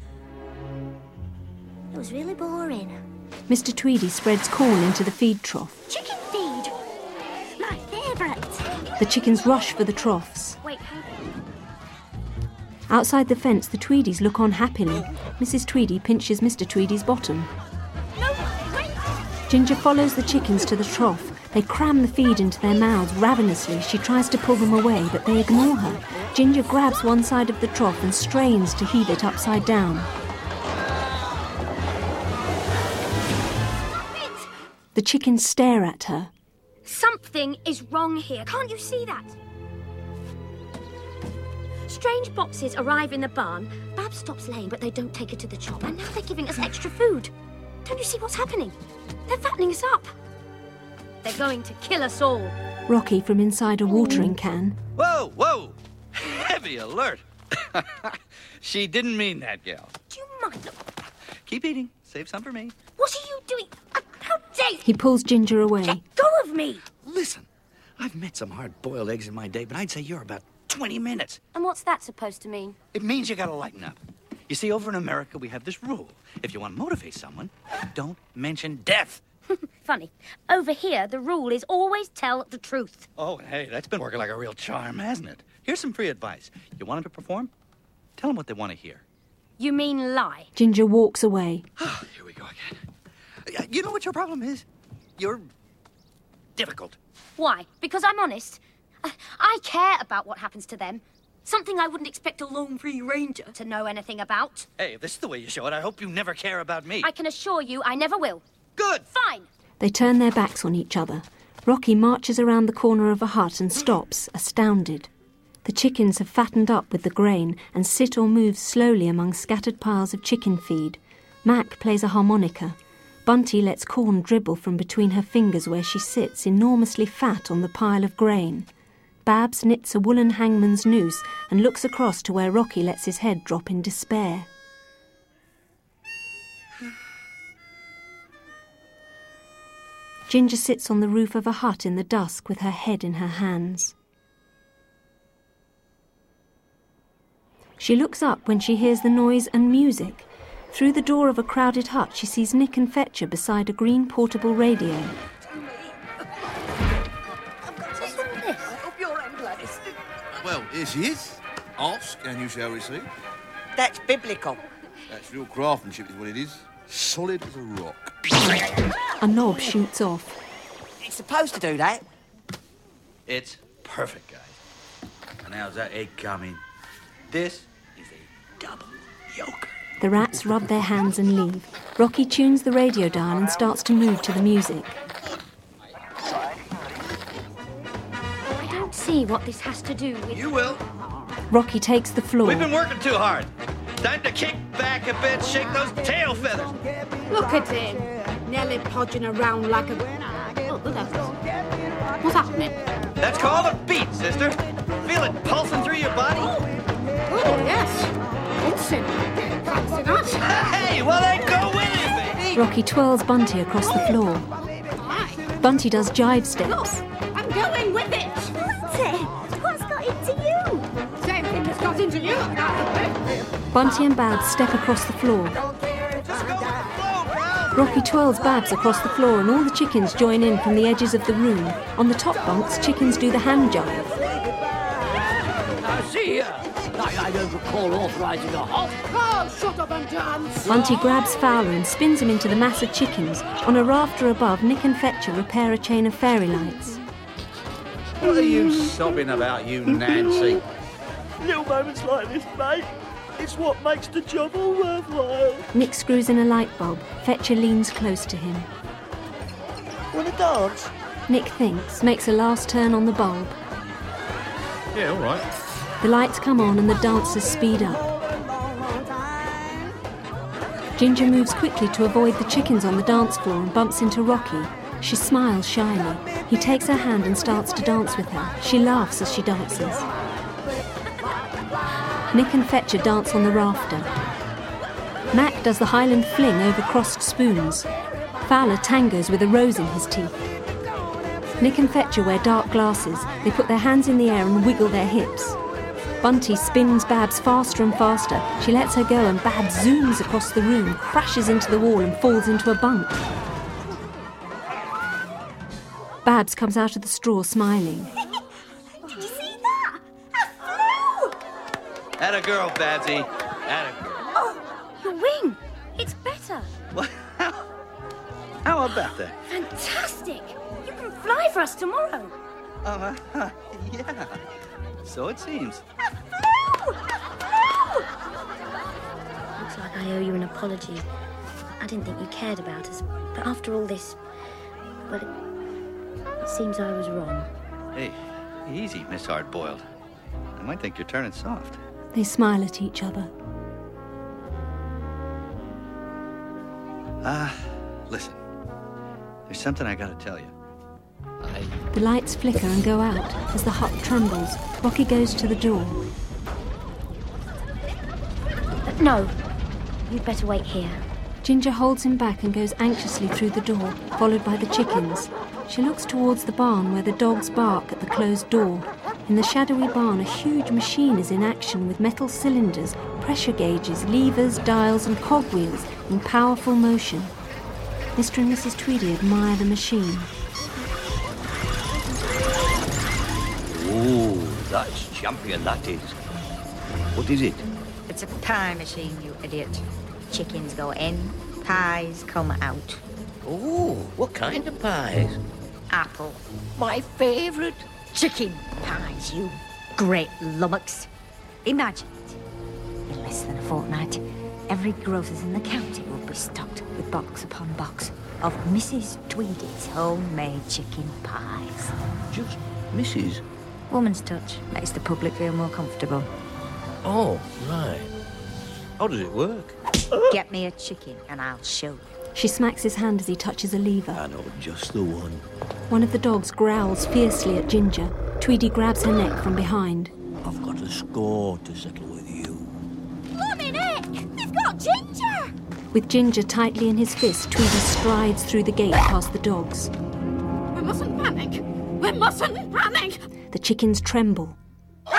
It was really boring. Mister Tweedy spreads corn into the feed trough. Chicken feed. My favourite. The chickens rush for the troughs. Wait, Outside the fence, the Tweedies look on happily. Missus Tweedy pinches Mister Tweedy's bottom. No, wait! Ginger follows the chickens to the trough. They cram the feed into their mouths ravenously. She tries to pull them away, but they ignore her. Ginger grabs one side of the trough and strains to heave it upside down. The chickens stare at her. Something is wrong here. Can't you see that? Strange boxes arrive in the barn. Babs stops laying, but they don't take her to the chop. And now they're giving us extra food. Don't you see what's happening? They're fattening us up. They're going to kill us all. Rocky from inside a watering can. Whoa, whoa! Heavy alert! She didn't mean that, gal. Do you mind? Keep eating. Save some for me. What are you doing? Uh, how dare you? He pulls Ginger away. Let go of me! Listen, I've met some hard-boiled eggs in my day, but I'd say you're about twenty minutes. And what's that supposed to mean? It means you gotta lighten up. You see, over in America, we have this rule. If you want to motivate someone, don't mention death. Funny. Over here, the rule is always tell the truth. Oh, hey, that's been working like a real charm, hasn't it? Here's some free advice. You want them to perform? Tell them what they want to hear. You mean lie? Ginger walks away. Oh, here we go again. You know what your problem is? You're difficult. Why? Because I'm honest. I, I care about what happens to them. Something I wouldn't expect a lone free ranger to know anything about. Hey, if this is the way you show it, I hope you never care about me. I can assure you I never will. Good. Fine. They turn their backs on each other. Rocky marches around the corner of a hut and stops, astounded. The chickens have fattened up with the grain and sit or move slowly among scattered piles of chicken feed. Mac plays a harmonica. Bunty lets corn dribble from between her fingers where she sits, enormously fat on the pile of grain. Babs knits a woolen hangman's noose and looks across to where Rocky lets his head drop in despair. Ginger sits on the roof of a hut in the dusk with her head in her hands. She looks up when she hears the noise and music. Through the door of a crowded hut, she sees Nick and Fetcher beside a green portable radio. Well, here she is. Ask and you shall receive. That's biblical. That's real craftsmanship is what it is. Solid as a rock. A knob shoots off. It's supposed to do that. It's perfect, guys. And how's that egg coming? This is a double yolk. The rats rub their hands and leave. Rocky tunes the radio dial and starts to move to the music. I don't see what this has to do with... You will. Rocky takes the floor. We've been working too hard. Time to kick back a bit, shake those tail feathers. Look at him. Nearly podging around like a... Oh, good heavens. What's happening? That's called a beat, sister. Feel it pulsing through your body? Oh, yes. Pulsing. Fancy that. Hey, well then go with it, baby. Rocky twirls Bunty across the floor. Bunty does jive steps. I'm going with it. Bunty, what's got into you? Same thing that's got into you. Bunty and Babs step across the floor. Just go with the flow, pal. Rocky twirls Babs across the floor and all the chickens join in from the edges of the room. On the top bunks, chickens do the hand jive. Now, see here. I, I don't recall authorising a hop. Oh, shut up and dance. Bunty grabs Fowler and spins him into the mass of chickens. On a rafter above, Nick and Fetcher repair a chain of fairy lights. What are you sobbing about, you Nancy? Little moments like this, mate. It's what makes the job all worthwhile. Nick screws in a light bulb. Fetcher leans close to him. Wanna dance? Nick thinks, makes a last turn on the bulb. Yeah, all right. The lights come on and the dancers speed up. Ginger moves quickly to avoid the chickens on the dance floor and bumps into Rocky. She smiles shyly. He takes her hand and starts to dance with her. She laughs as she dances. Nick and Fetcher dance on the rafter. Mac does the Highland fling over crossed spoons. Fowler tangos with a rose in his teeth. Nick and Fetcher wear dark glasses. They put their hands in the air and wiggle their hips. Bunty spins Babs faster and faster. She lets her go and Babs zooms across the room, crashes into the wall and falls into a bunk. Babs comes out of the straw smiling. Did you see that? I flew! Atta girl, Babsy. Atta girl. Oh, your wing. It's better. What? How? How about that? Fantastic. You can fly for us tomorrow. Uh, uh, yeah. So it seems. I flew! I flew! Looks like I owe you an apology. I didn't think you cared about us. But after all this, well, it, it seems I was wrong. Hey, easy, Miss Hard-Boiled. I might think you're turning soft. They smile at each other. Ah, uh, listen. There's something I gotta tell you. I... The lights flicker and go out as the hut trembles. Rocky goes to the door. Uh, no. You'd better wait here. Ginger holds him back and goes anxiously through the door, followed by the chickens. She looks towards the barn where the dogs bark at the closed door. In the shadowy barn, a huge machine is in action with metal cylinders, pressure gauges, levers, dials and cogwheels in powerful motion. Mister and Missus Tweedy admire the machine. Oh, that's champion, that is. What is it? It's a pie machine, you idiot. Chickens go in, pies come out. Oh, what kind of pies? Apple. My favourite. Chicken pies, you great lummox. Imagine it. In less than a fortnight, every grocer's in the county will be stocked with box upon box of Missus Tweedy's homemade chicken pies. Just Missus Woman's touch makes the public feel more comfortable. Oh, right. How does it work? Get me a chicken and I'll show you. She smacks his hand as he touches a lever. I know just the one. One of the dogs growls fiercely at Ginger. Tweedy grabs her neck from behind. I've got a score to settle with you. Mummy, Nick! They've got Ginger! With Ginger tightly in his fist, Tweedy strides through the gate past the dogs. We mustn't panic! We mustn't panic! The chickens tremble. Fire,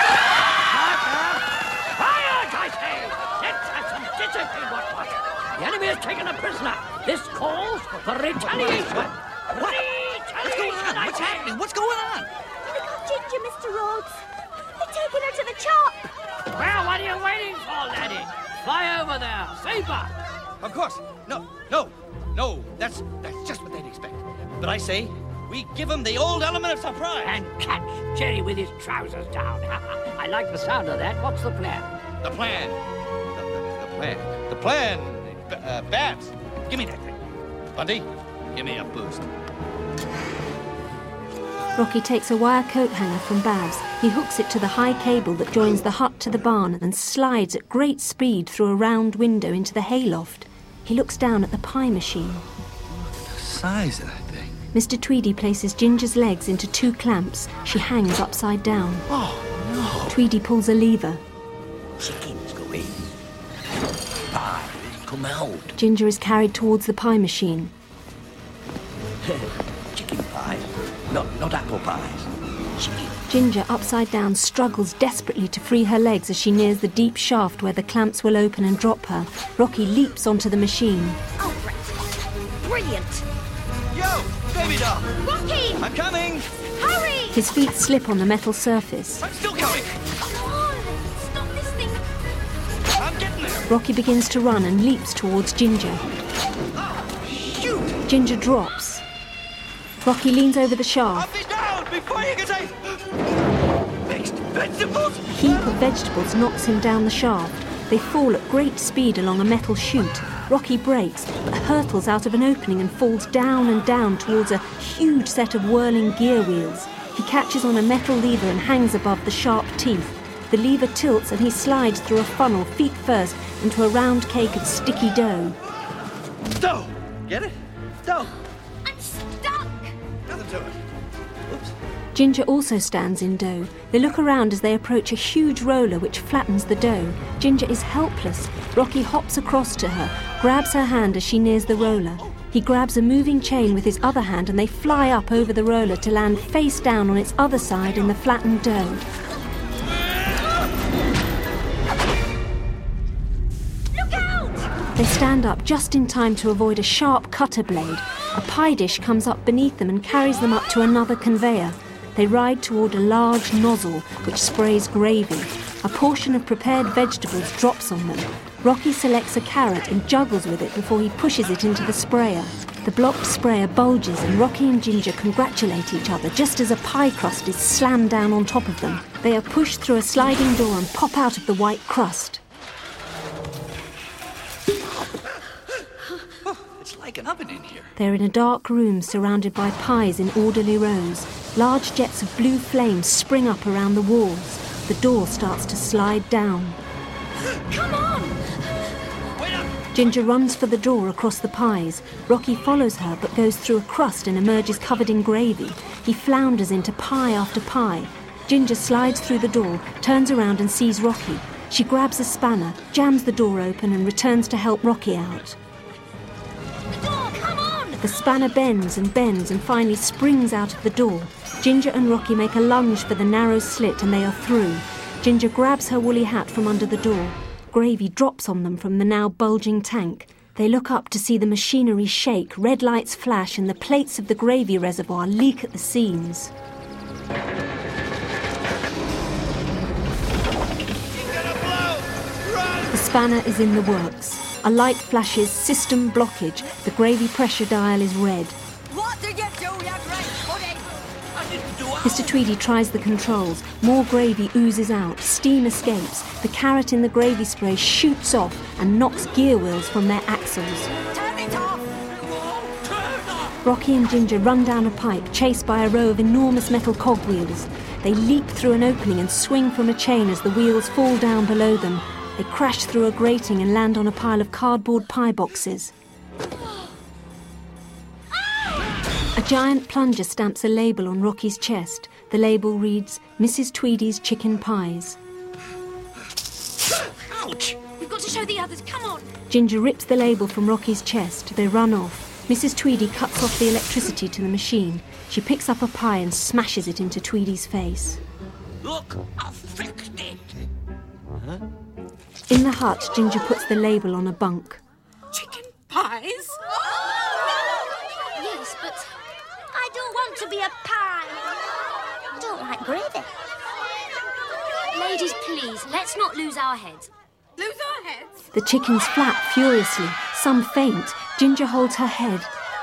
I say! Let's have some discipline, what what? The enemy has taken a prisoner. This calls for retaliation. What? What's going on? What's happening? What's going on? They got Ginger, Mister Rhodes. They're taking her to the chop. Well, what are you waiting for, laddie? Fly over there. Save her. Of course. No, no, no. That's that's just what they'd expect. But I say, we give them the old element of surprise. And catch Jerry with his trousers down. I like the sound of that. What's the plan? The plan. The, the, the plan. The plan. Uh, Babs, give me that thing. Bundy, give me a boost. Rocky takes a wire coat hanger from Babs. He hooks it to the high cable that joins the hut to the barn and slides at great speed through a round window into the hayloft. He looks down at the pie machine. Look at the size of that thing. Mister Tweedy places Ginger's legs into two clamps. She hangs upside down. Oh, no. Tweedy pulls a lever. Chickens go in. Pies come out. Ginger is carried towards the pie machine. Chicken pies. Not, not apple pies. Chicken. Ginger, upside down, struggles desperately to free her legs as she nears the deep shaft where the clamps will open and drop her. Rocky leaps onto the machine. Oh, right. Brilliant. Yo, baby doll. Rocky! I'm coming. Hurry! His feet slip on the metal surface. I'm still coming. Come on, stop this thing. I'm getting there. Rocky begins to run and leaps towards Ginger. Oh, shoot. Ginger drops. Rocky leans over the shaft. I'll be down before you can say... Mixed vegetables? A heap of vegetables knocks him down the shaft. They fall at great speed along a metal chute. Rocky brakes, but hurtles out of an opening and falls down and down towards a huge set of whirling gear wheels. He catches on a metal lever and hangs above the sharp teeth. The lever tilts and he slides through a funnel, feet first, into a round cake of sticky dough. Dough. Get it? Dough. I'm stuck. Nothing to it. Oops. Ginger also stands in dough. They look around as they approach a huge roller which flattens the dough. Ginger is helpless. Rocky hops across to her, grabs her hand as she nears the roller. He grabs a moving chain with his other hand and they fly up over the roller to land face down on its other side in the flattened dough. Look out! They stand up just in time to avoid a sharp cutter blade. A pie dish comes up beneath them and carries them up to another conveyor. They ride toward a large nozzle which sprays gravy. A portion of prepared vegetables drops on them. Rocky selects a carrot and juggles with it before he pushes it into the sprayer. The blocked sprayer bulges and Rocky and Ginger congratulate each other just as a pie crust is slammed down on top of them. They are pushed through a sliding door and pop out of the white crust. It's like an oven in here. They're in a dark room surrounded by pies in orderly rows. Large jets of blue flame spring up around the walls. The door starts to slide down. Come on! Wait up! Ginger runs for the door across the pies. Rocky follows her but goes through a crust and emerges covered in gravy. He flounders into pie after pie. Ginger slides through the door, turns around and sees Rocky. She grabs a spanner, jams the door open and returns to help Rocky out. The door, come on! The spanner bends and bends and finally springs out of the door. Ginger and Rocky make a lunge for the narrow slit and they are through. Ginger grabs her woolly hat from under the door. Gravy drops on them from the now bulging tank. They look up to see the machinery shake, red lights flash and the plates of the gravy reservoir leak at the seams. The spanner is in the works. A light flashes, system blockage. The gravy pressure dial is red. What did you do, you great pudding? I didn't do it. Mister Tweedy tries the controls. More gravy oozes out. Steam escapes. The carrot in the gravy spray shoots off and knocks gear wheels from their axles. Turn it off! Rocky and Ginger run down a pipe, chased by a row of enormous metal cogwheels. They leap through an opening and swing from a chain as the wheels fall down below them. They crash through a grating and land on a pile of cardboard pie boxes. A giant plunger stamps a label on Rocky's chest. The label reads, Missus Tweedy's Chicken Pies. Ouch! We've got to show the others, come on! Ginger rips the label from Rocky's chest. They run off. Missus Tweedy cuts off the electricity to the machine. She picks up a pie and smashes it into Tweedy's face. Look, I fixed it. Huh? In the hut, Ginger puts the label on a bunk. Chicken pies? Yes, but I don't want to be a pie. I don't like gravy. Ladies, please, let's not lose our heads. Lose our heads? The chickens flap furiously. Some faint. Ginger holds her head.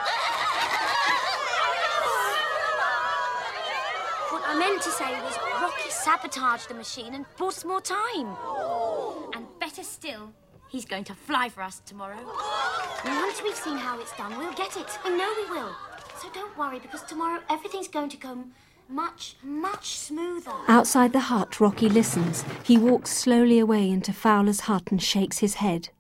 What I meant to say was Rocky sabotaged the machine and bought us more time. And better still, he's going to fly for us tomorrow. And once we've seen how it's done, we'll get it. I know we will. So don't worry, because tomorrow everything's going to go much, much smoother. Outside the hut, Rocky listens. He walks slowly away into Fowler's hut and shakes his head.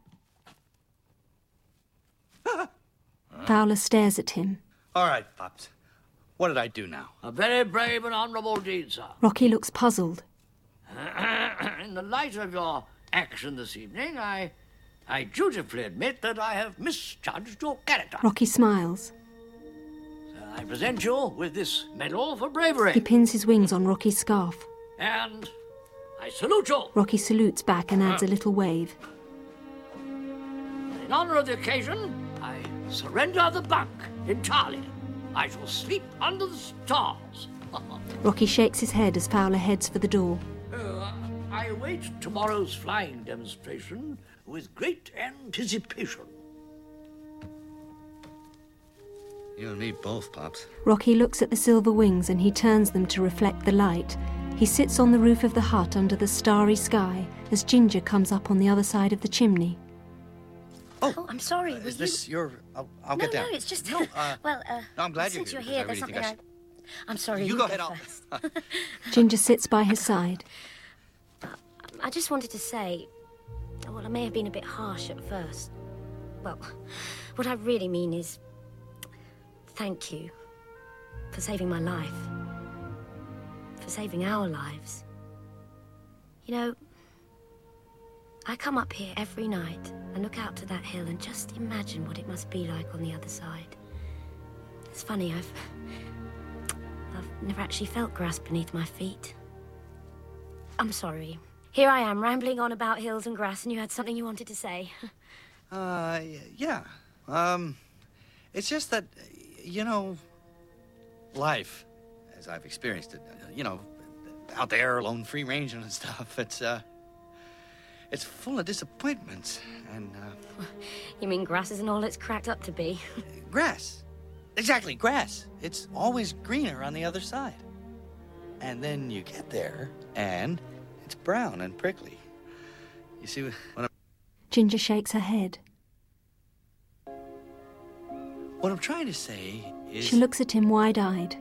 Fowler stares at him. All right, Pops. What did I do now? A very brave and honourable deed, sir. Rocky looks puzzled. In the light of your action this evening, I, I dutifully admit that I have misjudged your character. Rocky smiles. So I present you with this medal for bravery. He pins his wings on Rocky's scarf. And I salute you. Rocky salutes back and adds a little wave. In honour of the occasion, I surrender the bunk entirely. I shall sleep under the stars. Rocky shakes his head as Fowler heads for the door. Uh, I await tomorrow's flying demonstration with great anticipation. You and me both, Pops. Rocky looks at the silver wings and he turns them to reflect the light. He sits on the roof of the hut under the starry sky as Ginger comes up on the other side of the chimney. Oh, oh I'm sorry. Uh, is you... this your... I'll, I'll no, get down. No, it's just... No, uh, well, uh... No, I'm glad you're since here. you're here, there's really something I... I'm sorry. You, you go go ahead. first. Ginger sits by his side. I just wanted to say... Well, I may have been a bit harsh at first. Well, what I really mean is... Thank you for saving my life. For saving our lives. You know... I come up here every night and look out to that hill and just imagine what it must be like on the other side. It's funny, I've... I've never actually felt grass beneath my feet. I'm sorry. Here I am, rambling on about hills and grass, and you had something you wanted to say. uh, yeah. Um, it's just that, you know, life, as I've experienced it, you know, out there alone, free ranging and stuff. It's, uh, it's full of disappointments. And, uh... You mean grass isn't all it's cracked up to be? Grass. Exactly, grass. It's always greener on the other side. And then you get there, and it's brown and prickly. You see what I'm... Ginger shakes her head. What I'm trying to say is... She looks at him wide-eyed.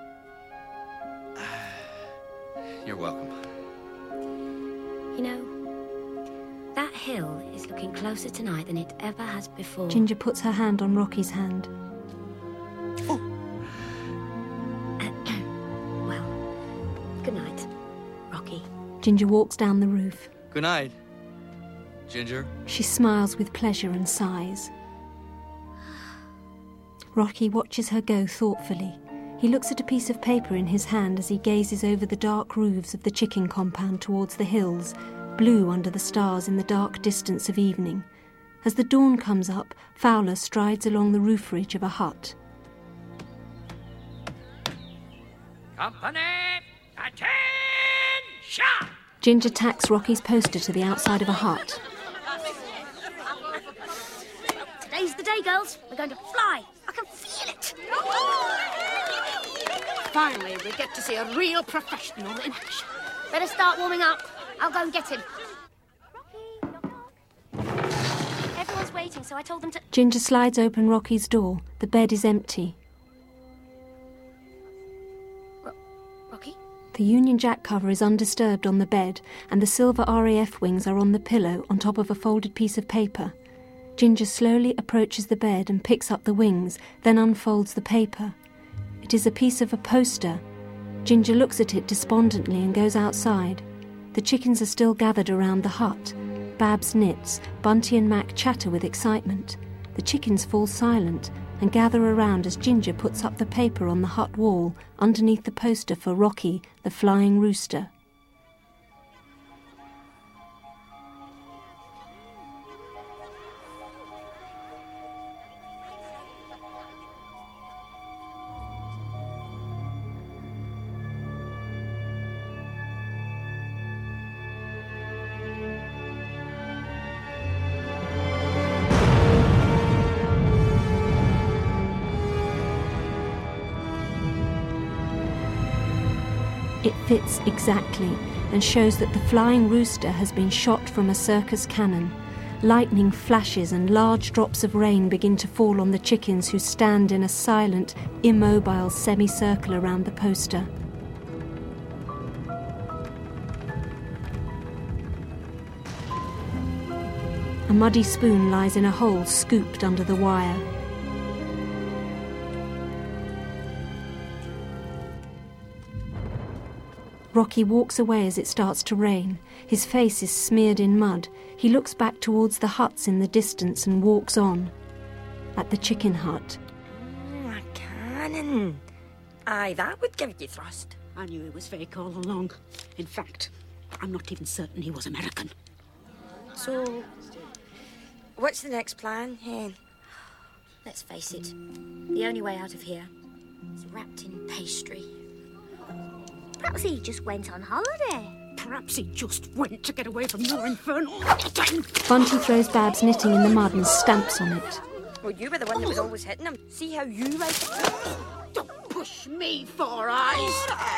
You're welcome. You know, that hill is looking closer tonight than it ever has before. Ginger puts her hand on Rocky's hand. Oh. Well, good night, Rocky. Ginger walks down the roof. Good night, Ginger. She smiles with pleasure and sighs. Rocky watches her go thoughtfully. He looks at a piece of paper in his hand as he gazes over the dark roofs of the chicken compound towards the hills, blue under the stars in the dark distance of evening. As the dawn comes up, Fowler strides along the roof ridge of a hut. Company, attention! Ginger tacks Rocky's poster to the outside of a hut. Today's the day, girls. We're going to fly. I can feel it. Finally, we get to see a real professional in action. Better start warming up. I'll go and get him. Everyone's waiting, so I told them to... Ginger slides open Rocky's door. The bed is empty. Ro- Rocky? The Union Jack cover is undisturbed on the bed, and the silver R A F wings are on the pillow on top of a folded piece of paper. Ginger slowly approaches the bed and picks up the wings, then unfolds the paper. It is a piece of a poster. Ginger looks at it despondently and goes outside. The chickens are still gathered around the hut. Babs knits, Bunty and Mac chatter with excitement. The chickens fall silent and gather around as Ginger puts up the paper on the hut wall underneath the poster for Rocky, the flying rooster. It fits exactly and shows that the flying rooster has been shot from a circus cannon. Lightning flashes and large drops of rain begin to fall on the chickens who stand in a silent, immobile semicircle around the poster. A muddy spoon lies in a hole scooped under the wire. Rocky walks away as it starts to rain. His face is smeared in mud. He looks back towards the huts in the distance and walks on. At the chicken hut. Mm, a cannon. Aye, that would give you thrust. I knew he was fake all along. In fact, I'm not even certain he was American. So, what's the next plan, Hen? Let's face it, the only way out of here is wrapped in pastry. Perhaps he just went on holiday. Perhaps he just went to get away from your infernal... Bunty throws Babs' knitting in the mud and stamps on it. Well, you were the one that was always hitting him. See how you write it? Don't push me, Four Eyes.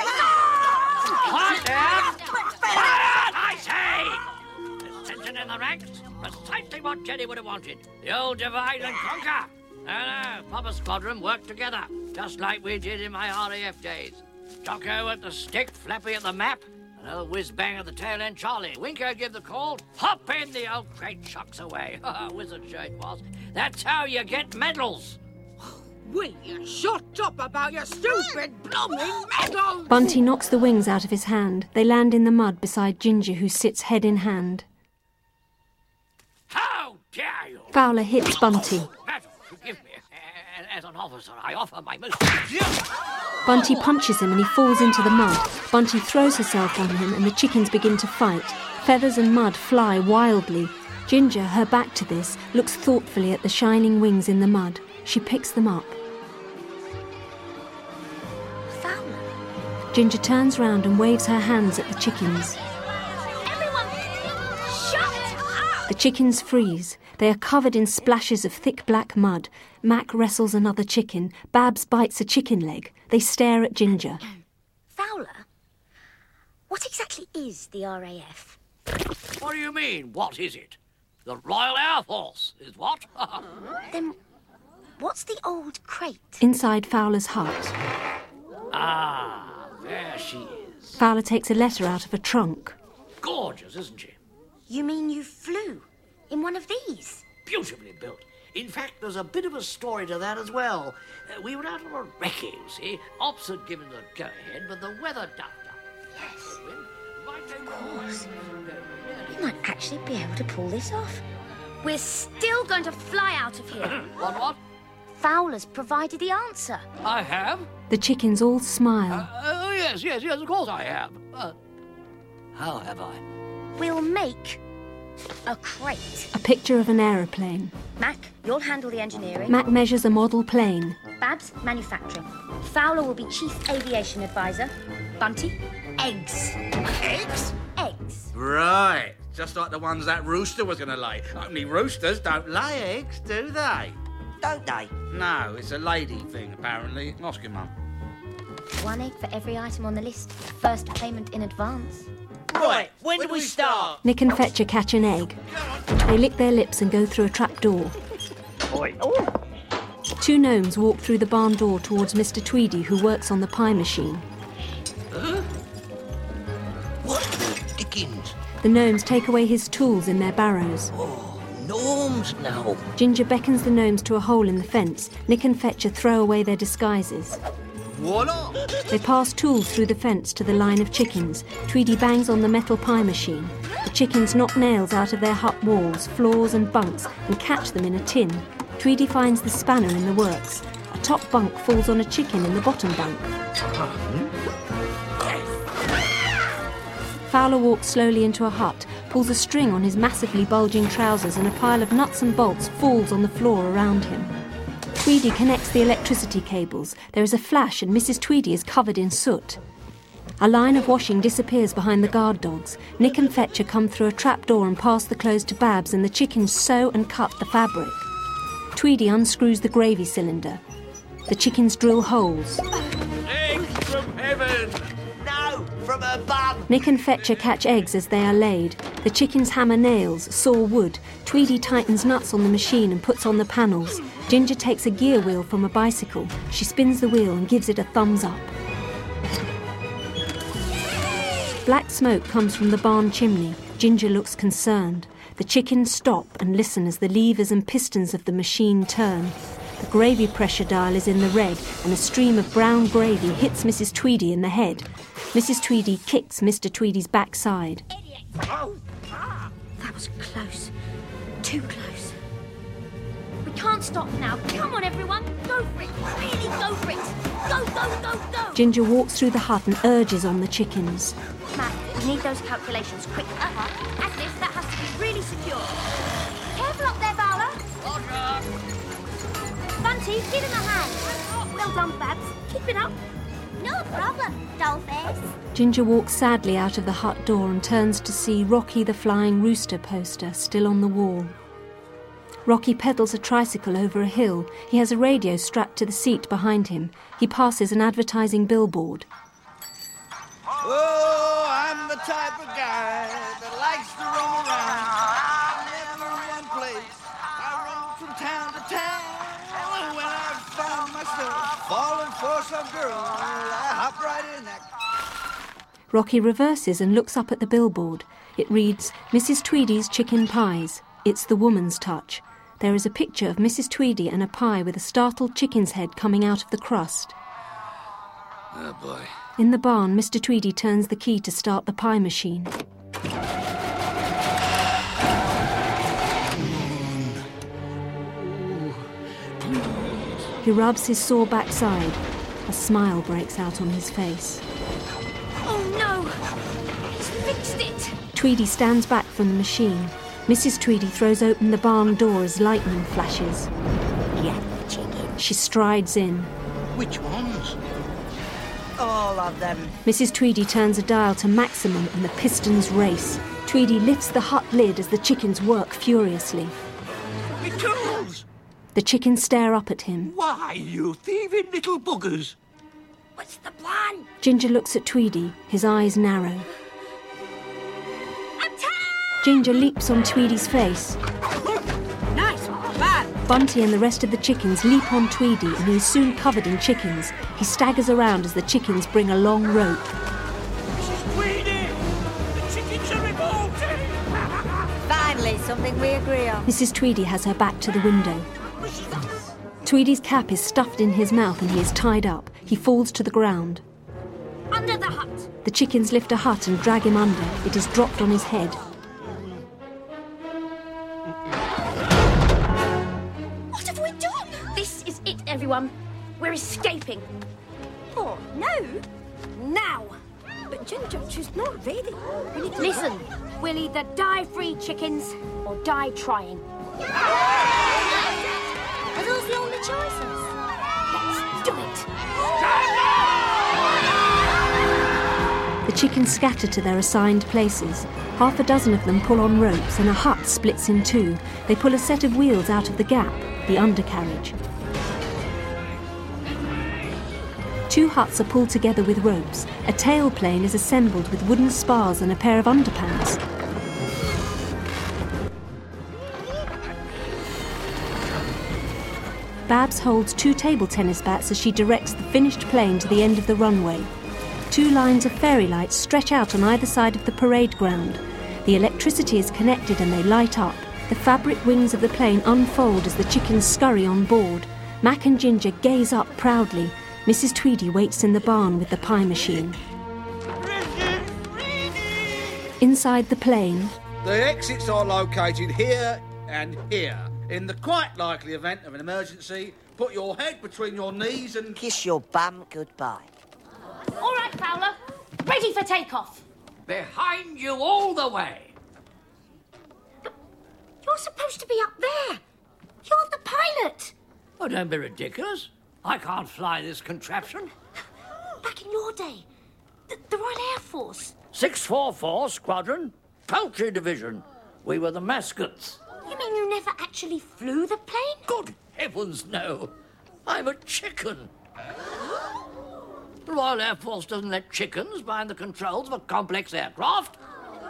Quiet there! Quiet, I say! There's tension in the ranks. Precisely what Jenny would have wanted. The old divide and conquer. No, no, Papa Squadron worked together, just like we did in my R A F days. Jocko at the stick, Flappy at the map, and old whiz-bang at the tail end Charlie. Winker give the call, hop in, the old crate chucks away. Wizard sure it was. That's how you get medals. Will you shut up about your stupid blooming medals? Bunty knocks the wings out of his hand. They land in the mud beside Ginger, who sits head in hand. How dare you! Fowler hits Bunty. Madam, forgive me. As an officer, I offer my most... Bunty punches him and he falls into the mud. Bunty throws herself on him and the chickens begin to fight. Feathers and mud fly wildly. Ginger, her back to this, looks thoughtfully at the shining wings in the mud. She picks them up. Fowler, Ginger turns round and waves her hands at the chickens. Everyone, shut up! The chickens freeze. They are covered in splashes of thick black mud. Mac wrestles another chicken. Babs bites a chicken leg. They stare at Ginger. Fowler, what exactly is the R A F? What do you mean, what is it? The Royal Air Force is what? Then what's the old crate? Inside Fowler's hut. Ah, there she is. Fowler takes a letter out of a trunk. Gorgeous, isn't she? You mean you flew in one of these? Beautifully built. In fact, there's a bit of a story to that as well. Uh, we were out on a recce, you see. Ops had given the go-ahead, but the weather ducked up. Yes, of course. We might actually be able to pull this off. We're still going to fly out of here. What, what? Fowler's provided the answer. I have? The chickens all smile. Uh, oh, yes, yes, yes, of course I have. Uh, how have I? We'll make a crate. A picture of an aeroplane. Mac, you'll handle the engineering. Mac measures a model plane. Babs, manufacturing. Fowler will be chief aviation advisor. Bunty, eggs. Eggs? Eggs. Right. Just like the ones that rooster was going to lay. Only roosters don't lay eggs, do they? Don't they? No, it's a lady thing, apparently. Ask your mum. One egg for every item on the list. First payment in advance. Right, when, when do we start? Nick and Fetcher catch an egg. They lick their lips and go through a trap door. Oi. Oh. Two gnomes walk through the barn door towards Mister Tweedy, who works on the pie machine. Huh? What the dickens? The gnomes take away his tools in their barrows. Oh, gnomes now. Ginger beckons the gnomes to a hole in the fence. Nick and Fetcher throw away their disguises. Voila! They pass tools through the fence to the line of chickens. Tweedy bangs on the metal pie machine. The chickens knock nails out of their hut walls, floors and bunks and catch them in a tin. Tweedy finds the spanner in the works. A top bunk falls on a chicken in the bottom bunk. Fowler walks slowly into a hut, pulls a string on his massively bulging trousers, and a pile of nuts and bolts falls on the floor around him. Tweedy connects the electricity cables. There is a flash and Missus Tweedy is covered in soot. A line of washing disappears behind the guard dogs. Nick and Fetcher come through a trap door and pass the clothes to Babs, and the chickens sew and cut the fabric. Tweedy unscrews the gravy cylinder. The chickens drill holes. Eggs from heaven! No, from above! Nick and Fetcher catch eggs as they are laid. The chickens hammer nails, saw wood. Tweedy tightens nuts on the machine and puts on the panels. Ginger takes a gear wheel from a bicycle. She spins the wheel and gives it a thumbs up. Black smoke comes from the barn chimney. Ginger looks concerned. The chickens stop and listen as the levers and pistons of the machine turn. The gravy pressure dial is in the red, and a stream of brown gravy hits Missus Tweedy in the head. Missus Tweedy kicks Mister Tweedy's backside. Oh, ah. That was close. Too close. We can't stop now. Come on, everyone. Go for it. Really go for it. Go, go, go, go. Ginger walks through the hut and urges on the chickens. Matt, we need those calculations quick. Uh-huh. As if that has to be really secure. Careful up there, Fowler. Roger. Bunty, give him a hand. Well done, Babs. Keep it up. No problem, Dollface. Ginger walks sadly out of the hut door and turns to see Rocky the Flying Rooster poster still on the wall. Rocky pedals a tricycle over a hill. He has a radio strapped to the seat behind him. He passes an advertising billboard. Oh, I'm the type of guy that likes to roam around. I never one place. I roam from town to town. And when I find myself falling for some girl, I hop right in that. Rocky reverses and looks up at the billboard. It reads, Missus Tweedy's Chicken Pies. It's the woman's touch. There is a picture of Missus Tweedy and a pie with a startled chicken's head coming out of the crust. Oh, boy. In the barn, Mister Tweedy turns the key to start the pie machine. He rubs his sore backside. A smile breaks out on his face. Oh, no. He's fixed it. Tweedy stands back from the machine. Missus Tweedy throws open the barn door as lightning flashes. Yeah, chicken. She strides in. Which ones? all of them. Missus Tweedy turns a dial to maximum and the pistons race. Tweedy lifts the hut lid as the chickens work furiously. Me tools! The chickens stare up at him. Why, you thieving little buggers? What's the plan? Ginger looks at Tweedy, his eyes narrow. Ginger leaps on Tweedy's face. Nice plan. Bunty and the rest of the chickens leap on Tweedy and he is soon covered in chickens. He staggers around as the chickens bring a long rope. Missus Tweedy! The chickens are revolting! Finally, something we agree on. Missus Tweedy has her back to the window. Tweedy's cap is stuffed in his mouth and he is tied up. He falls to the ground. Under the hut. The chickens lift a hut and drag him under. It is dropped on his head. What have we done? This is it, everyone. We're escaping. Oh, no. Now. But Ginger, she's not ready. We need to Listen, we'll either die free chickens or die trying. Are those the only choices? Let's do it. The chickens scatter to their assigned places. Half a dozen of them pull on ropes and a hut splits in two. They pull a set of wheels out of the gap, the undercarriage. Two huts are pulled together with ropes. A tailplane is assembled with wooden spars and a pair of underpants. Babs holds two table tennis bats as she directs the finished plane to the end of the runway. Two lines of fairy lights stretch out on either side of the parade ground. The electricity is connected and they light up. The fabric wings of the plane unfold as the chickens scurry on board. Mac and Ginger gaze up proudly. Missus Tweedy waits in the barn with the pie machine. Inside the plane, The exits are located here and here. In the quite likely event of an emergency, put your head between your knees and Kiss your bum goodbye. All right, Fowler. Ready for takeoff. Behind you all the way. You're supposed to be up there. You're the pilot. Oh, don't be ridiculous. I can't fly this contraption. Back in your day, the, the Royal Air Force. six forty-four Squadron, Poultry Division. We were the mascots. You mean you never actually flew the plane? Good heavens, no. I'm a chicken. The Royal Air Force doesn't let chickens behind the controls of a complex aircraft.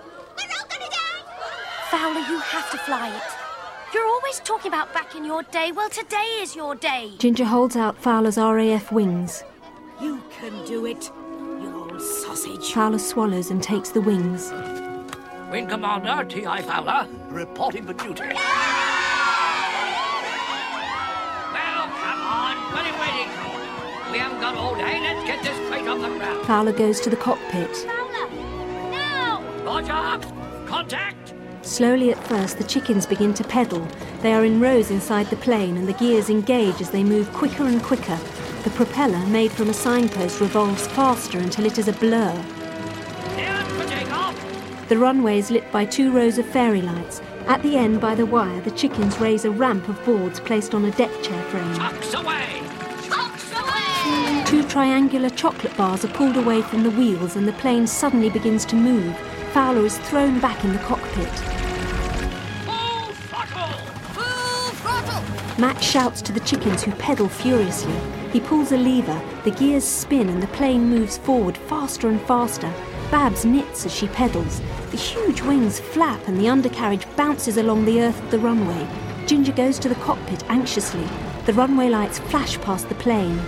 Fowler, you have to fly it. You're always talking about back in your day. Well, today is your day. Ginger holds out Fowler's R A F wings. You can do it, you old sausage. Fowler swallows and takes the wings. Wing Commander T I Fowler, reporting for duty. Well, come on, what are you waiting for? We haven't got all day. Let's get this crate off the ground. Fowler goes to the cockpit. Fowler, now! Roger! Contact! Slowly at first, the chickens begin to pedal. They are in rows inside the plane and the gears engage as they move quicker and quicker. The propeller, made from a signpost, revolves faster until it is a blur. Cleared for takeoff. The runway is lit by two rows of fairy lights. At the end, by the wire, the chickens raise a ramp of boards placed on a deck chair frame. Tucks away! Tucks away! Two triangular chocolate bars are pulled away from the wheels and the plane suddenly begins to move. Fowler is thrown back in the cockpit. Full throttle! Full throttle! Matt shouts to the chickens who pedal furiously. He pulls a lever, the gears spin and the plane moves forward faster and faster. Babs knits as she pedals. The huge wings flap and the undercarriage bounces along the earth of the runway. Ginger goes to the cockpit anxiously. The runway lights flash past the plane.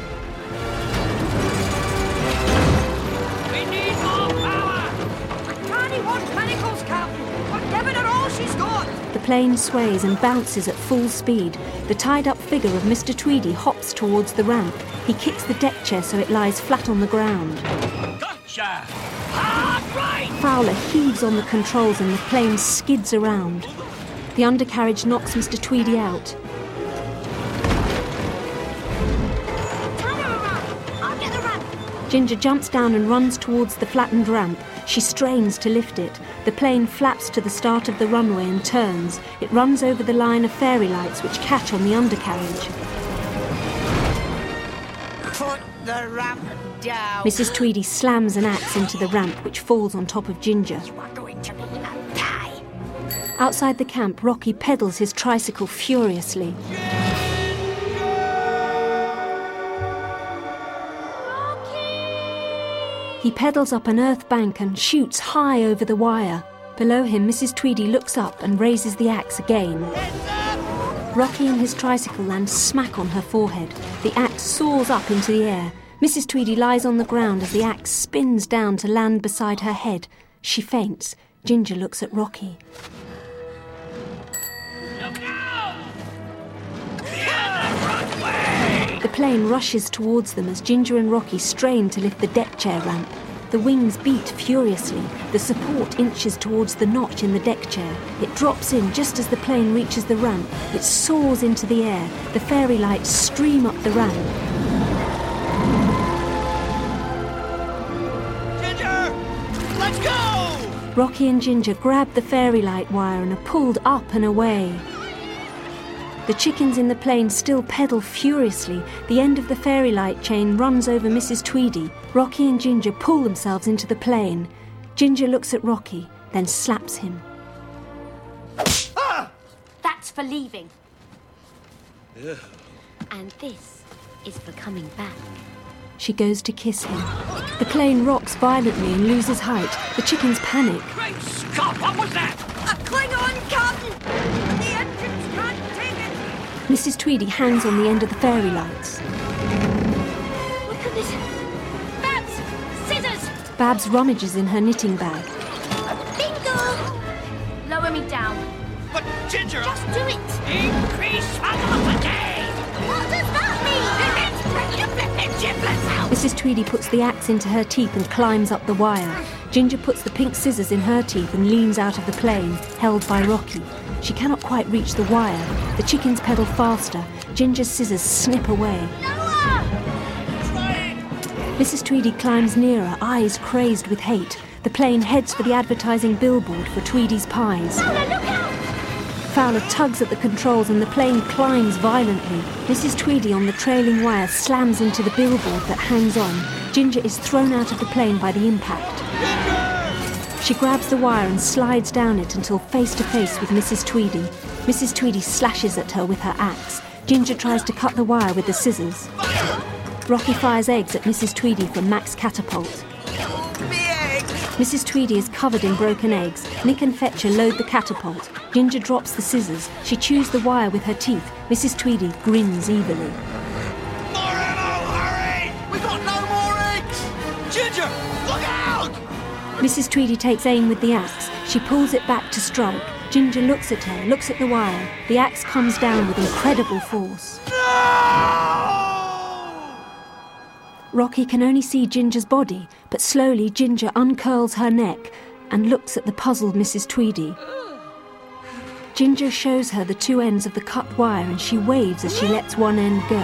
We need more power! Tiny one panicles, Captain. We're giving her all she's got. The plane sways and bounces at full speed. The tied-up figure of Mister Tweedy hops towards the ramp. He kicks the deck chair so it lies flat on the ground. Gotcha! Hard right! Fowler heaves on the controls and the plane skids around. The undercarriage knocks Mister Tweedy out. Turn her around. I'll get the ramp. Ginger jumps down and runs towards the flattened ramp. She strains to lift it. The plane flaps to the start of the runway and turns. It runs over the line of fairy lights which catch on the undercarriage. the ramp down. Missus Tweedy slams an axe into the ramp, which falls on top of Ginger. You are going to be a pie. Outside the camp, Rocky pedals his tricycle furiously. He pedals up an earth bank and shoots high over the wire. Below him, Missus Tweedy looks up and raises the axe again. Rocky and his tricycle land smack on her forehead. The axe soars up into the air. Missus Tweedy lies on the ground as the axe spins down to land beside her head. She faints. Ginger looks at Rocky. Look out! The way! The plane rushes towards them as Ginger and Rocky strain to lift the deck chair ramp. The wings beat furiously. The support inches towards the notch in the deck chair. It drops in just as the plane reaches the ramp. It soars into the air. The fairy lights stream up the ramp. Ginger! Let's go! Rocky and Ginger grab the fairy light wire and are pulled up and away. The chickens in the plane still pedal furiously. The end of the fairy light chain runs over Missus Tweedy. Rocky and Ginger pull themselves into the plane. Ginger looks at Rocky, then slaps him. Ah! That's for leaving. Ugh. And this is for coming back. She goes to kiss him. The plane rocks violently and loses height. The chickens panic. Great Scott, what was that? A Klingon, Captain! The engines can't take it! Missus Tweedy hangs on the end of the fairy lights. Look at this. Babs! Scissors! Babs rummages in her knitting bag. Bingo! Lower me down. But, Ginger... Just do it! Increase velocity! What does that mean? Missus Tweedy puts the axe into her teeth and climbs up the wire. Ginger puts the pink scissors in her teeth and leans out of the plane, held by Rocky. She cannot quite reach the wire. The chickens pedal faster. Ginger's scissors snip away. Missus Tweedy climbs nearer, eyes crazed with hate. The plane heads for the advertising billboard for Tweedy's Pies. Fowler tugs at the controls and the plane climbs violently. Missus Tweedy on the trailing wire slams into the billboard that hangs on. Ginger is thrown out of the plane by the impact. She grabs the wire and slides down it until face to face with Missus Tweedy. Missus Tweedy slashes at her with her axe. Ginger tries to cut the wire with the scissors. Rocky fires eggs at Missus Tweedy from Mac's catapult. Missus Tweedy is covered in broken eggs. Nick and Fetcher load the catapult. Ginger drops the scissors. She chews the wire with her teeth. Missus Tweedy grins evilly. More ammo, hurry! We got no more eggs! Ginger, look out! Missus Tweedy takes aim with the axe. She pulls it back to strike. Ginger looks at her, looks at the wire. The axe comes down with incredible force. No! Rocky can only see Ginger's body, but slowly Ginger uncurls her neck and looks at the puzzled Missus Tweedy. Ginger shows her the two ends of the cut wire and she waves as she lets one end go.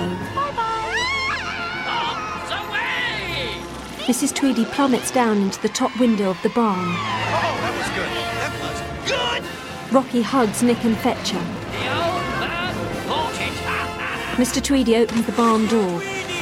Missus Tweedy plummets down into the top window of the barn. Oh, that was good. That was good! Rocky hugs Nick and Fetcher. The old bird bought it. Mister Tweedy opens the barn door.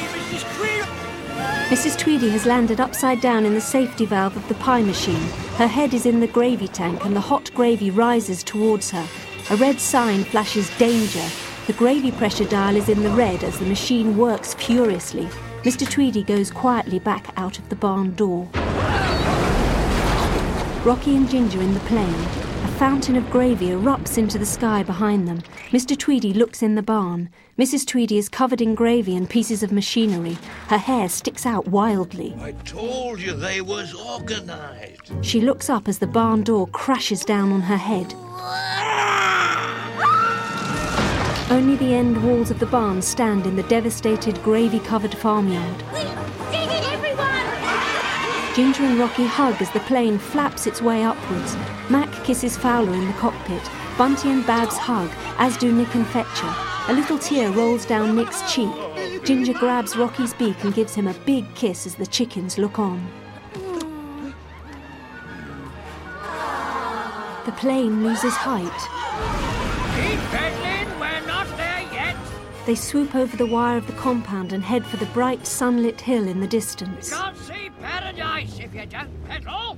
Missus Tweedy has landed upside down in the safety valve of the pie machine. Her head is in the gravy tank and the hot gravy rises towards her. A red sign flashes danger. The gravy pressure dial is in the red as the machine works furiously. Mister Tweedy goes quietly back out of the barn door. Rocky and Ginger in the plane. A fountain of gravy erupts into the sky behind them. Mister Tweedy looks in the barn. Missus Tweedy is covered in gravy and pieces of machinery. Her hair sticks out wildly. I told you they was organised. She looks up as the barn door crashes down on her head. Only the end walls of the barn stand in the devastated, gravy-covered farmyard. Dig it, everyone! Ginger and Rocky hug as the plane flaps its way upwards. Mac kisses Fowler in the cockpit. Bunty and Babs hug, as do Nick and Fetcher. A little tear rolls down Nick's cheek. Ginger grabs Rocky's beak and gives him a big kiss as the chickens look on. The plane loses height. Keep pedaling, we're not there yet. They swoop over the wire of the compound and head for the bright, sunlit hill in the distance. You can't see paradise if you don't pedal.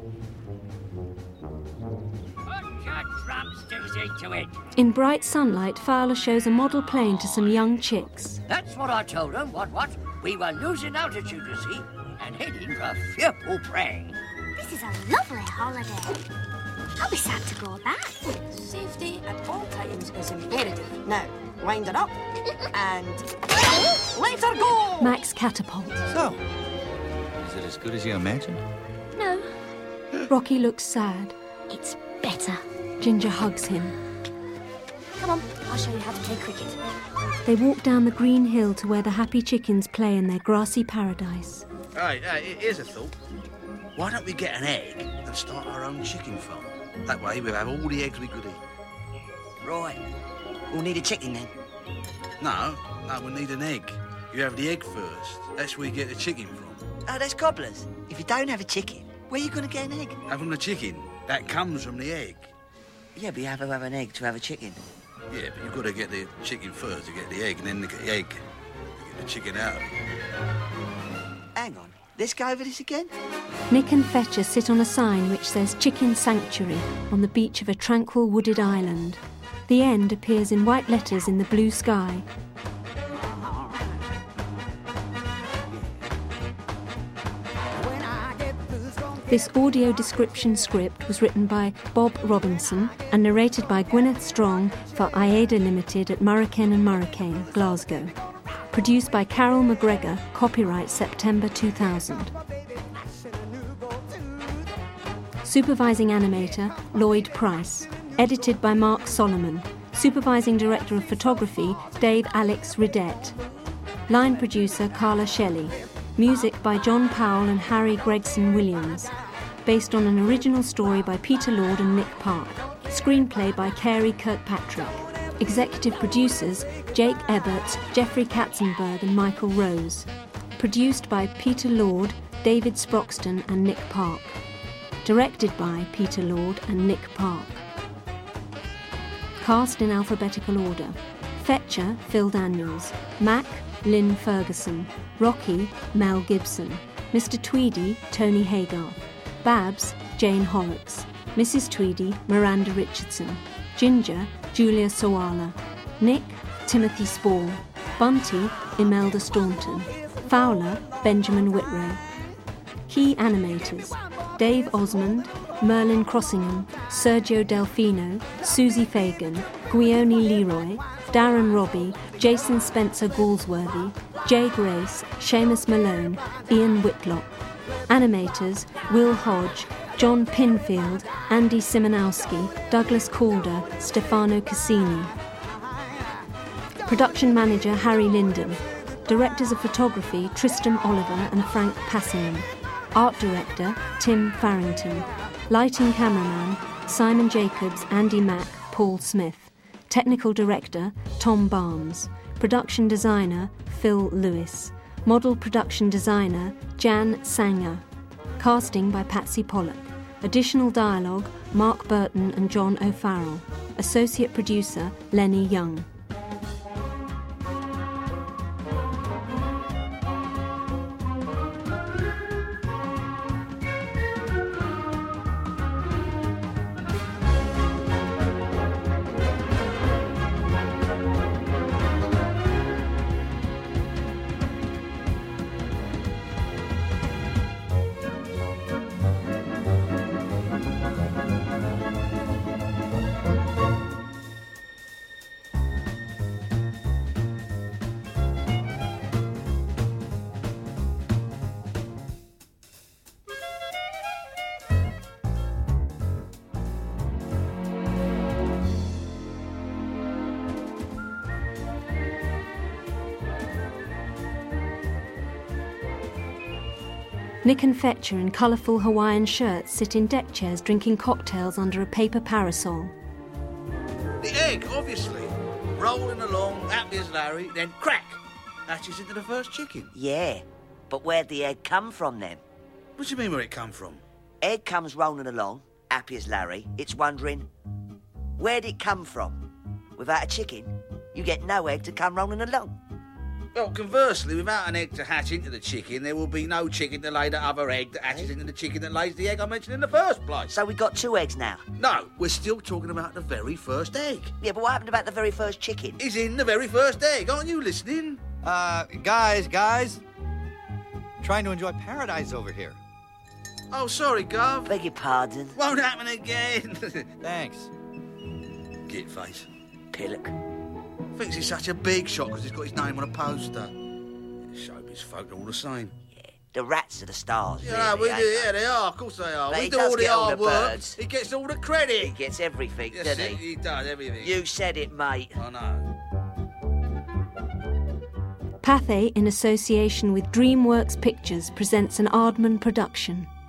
Put your drumsticks into it. In bright sunlight, Fowler shows a model plane to some young chicks. That's what I told them. What, what? We were losing altitude, you see, and heading for fearful prey. This is a lovely holiday. I'll be sad to go back. Safety at all times is imperative. Now, wind her up and let her go! Max catapults. So, is it as good as you imagined? No, Rocky looks sad. it's better. Ginger hugs him. Come on, I'll show you how to play cricket. They walk down the green hill to where the happy chickens play in their grassy paradise. Hey, hey, here's a thought. Why don't we get an egg and start our own chicken farm? That way we'll have all the eggs we could eat. Right. We'll need a chicken then. No, no, we'll need an egg. You have the egg first. That's where you get the chicken from. Oh, that's cobblers. If you don't have a chicken, where are you going to get an egg? And from the chicken, that comes from the egg. Yeah, but you have to have an egg to have a chicken. Yeah, but you've got to get the chicken first to get the egg, and then to get the egg to get the chicken out. Hang on. Let's go over this again. Nick and Fetcher sit on a sign which says Chicken Sanctuary on the beach of a tranquil wooded island. The end appears in white letters in the blue sky. This audio description script was written by Bob Robinson and narrated by Gwyneth Strong for IADA Limited at Murricane and Murricane, Glasgow. Produced by Carol McGregor, copyright September two thousand. Supervising animator, Lloyd Price. Edited by Mark Solomon. Supervising director of photography, Dave Alex Ridette. Line producer, Carla Shelley. Music by John Powell and Harry Gregson Williams. Based on an original story by Peter Lord and Nick Park. Screenplay by Carey Kirkpatrick. Executive producers, Jake Eberts, Jeffrey Katzenberg and Michael Rose. Produced by Peter Lord, David Sproxton and Nick Park. Directed by Peter Lord and Nick Park. Cast in alphabetical order. Fetcher, Phil Daniels. Mac, Lynn Ferguson. Rocky, Mel Gibson. Mister Tweedy, Tony Haygarth. Babs, Jane Horrocks. Missus Tweedy, Miranda Richardson. Ginger, Julia Sawala. Nick, Timothy Spall. Bunty, Imelda Staunton. Fowler, Benjamin Whitrow. Key animators, Dave Osmond, Merlin Crossingham, Sergio Delfino, Susie Fagan, Guione Leroy, Darren Robbie, Jason Spencer Galsworthy, Jay Grace, Seamus Malone, Ian Whitlock. Animators, Will Hodge, John Pinfield, Andy Simonowski, Douglas Calder, Stefano Cassini. Production manager, Harry Linden. Directors of photography, Tristan Oliver and Frank Passingham. Art director, Tim Farrington. Lighting cameraman, Simon Jacobs, Andy Mack, Paul Smith. Technical director, Tom Barnes. Production designer, Phil Lewis. Model production designer, Jan Sanger. Casting by Patsy Pollock. Additional dialogue, Mark Burton and John O'Farrell. Associate producer, Lenny Young. Nick and Fetcher in colourful Hawaiian shirts sit in deck chairs drinking cocktails under a paper parasol. The egg, obviously. Rolling along, happy as Larry, then crack! Hatches into the first chicken. Yeah, but where'd the egg come from then? What do you mean where it come from? Egg comes rolling along, happy as Larry. It's wondering, where'd it come from? Without a chicken? You get no egg to come rolling along. Well, conversely, without an egg to hatch into the chicken, there will be no chicken to lay the other egg that hatches into the chicken that lays the egg I mentioned in the first place. So we got two eggs now? No, we're still talking about the very first egg. Yeah, but what happened about the very first chicken? Is in the very first egg. Aren't you listening? Uh, guys, guys. Trying to enjoy paradise over here. Oh, sorry, Gov. Beg your pardon. Won't happen again. Thanks. Git face. Pillock. Thinks he's such a big shot because he's got his name on a poster. Showbiz folk are all the same. Yeah, the rats are the stars. Yeah, really, we do. ain't Yeah, they? they are. Of course they are. But we he do does all the get all hard the work. birds. He gets all the credit. He gets everything, Yes, doesn't he, he? he does everything. You said it, mate. I know. Pathé, in association with DreamWorks Pictures, presents an Aardman production.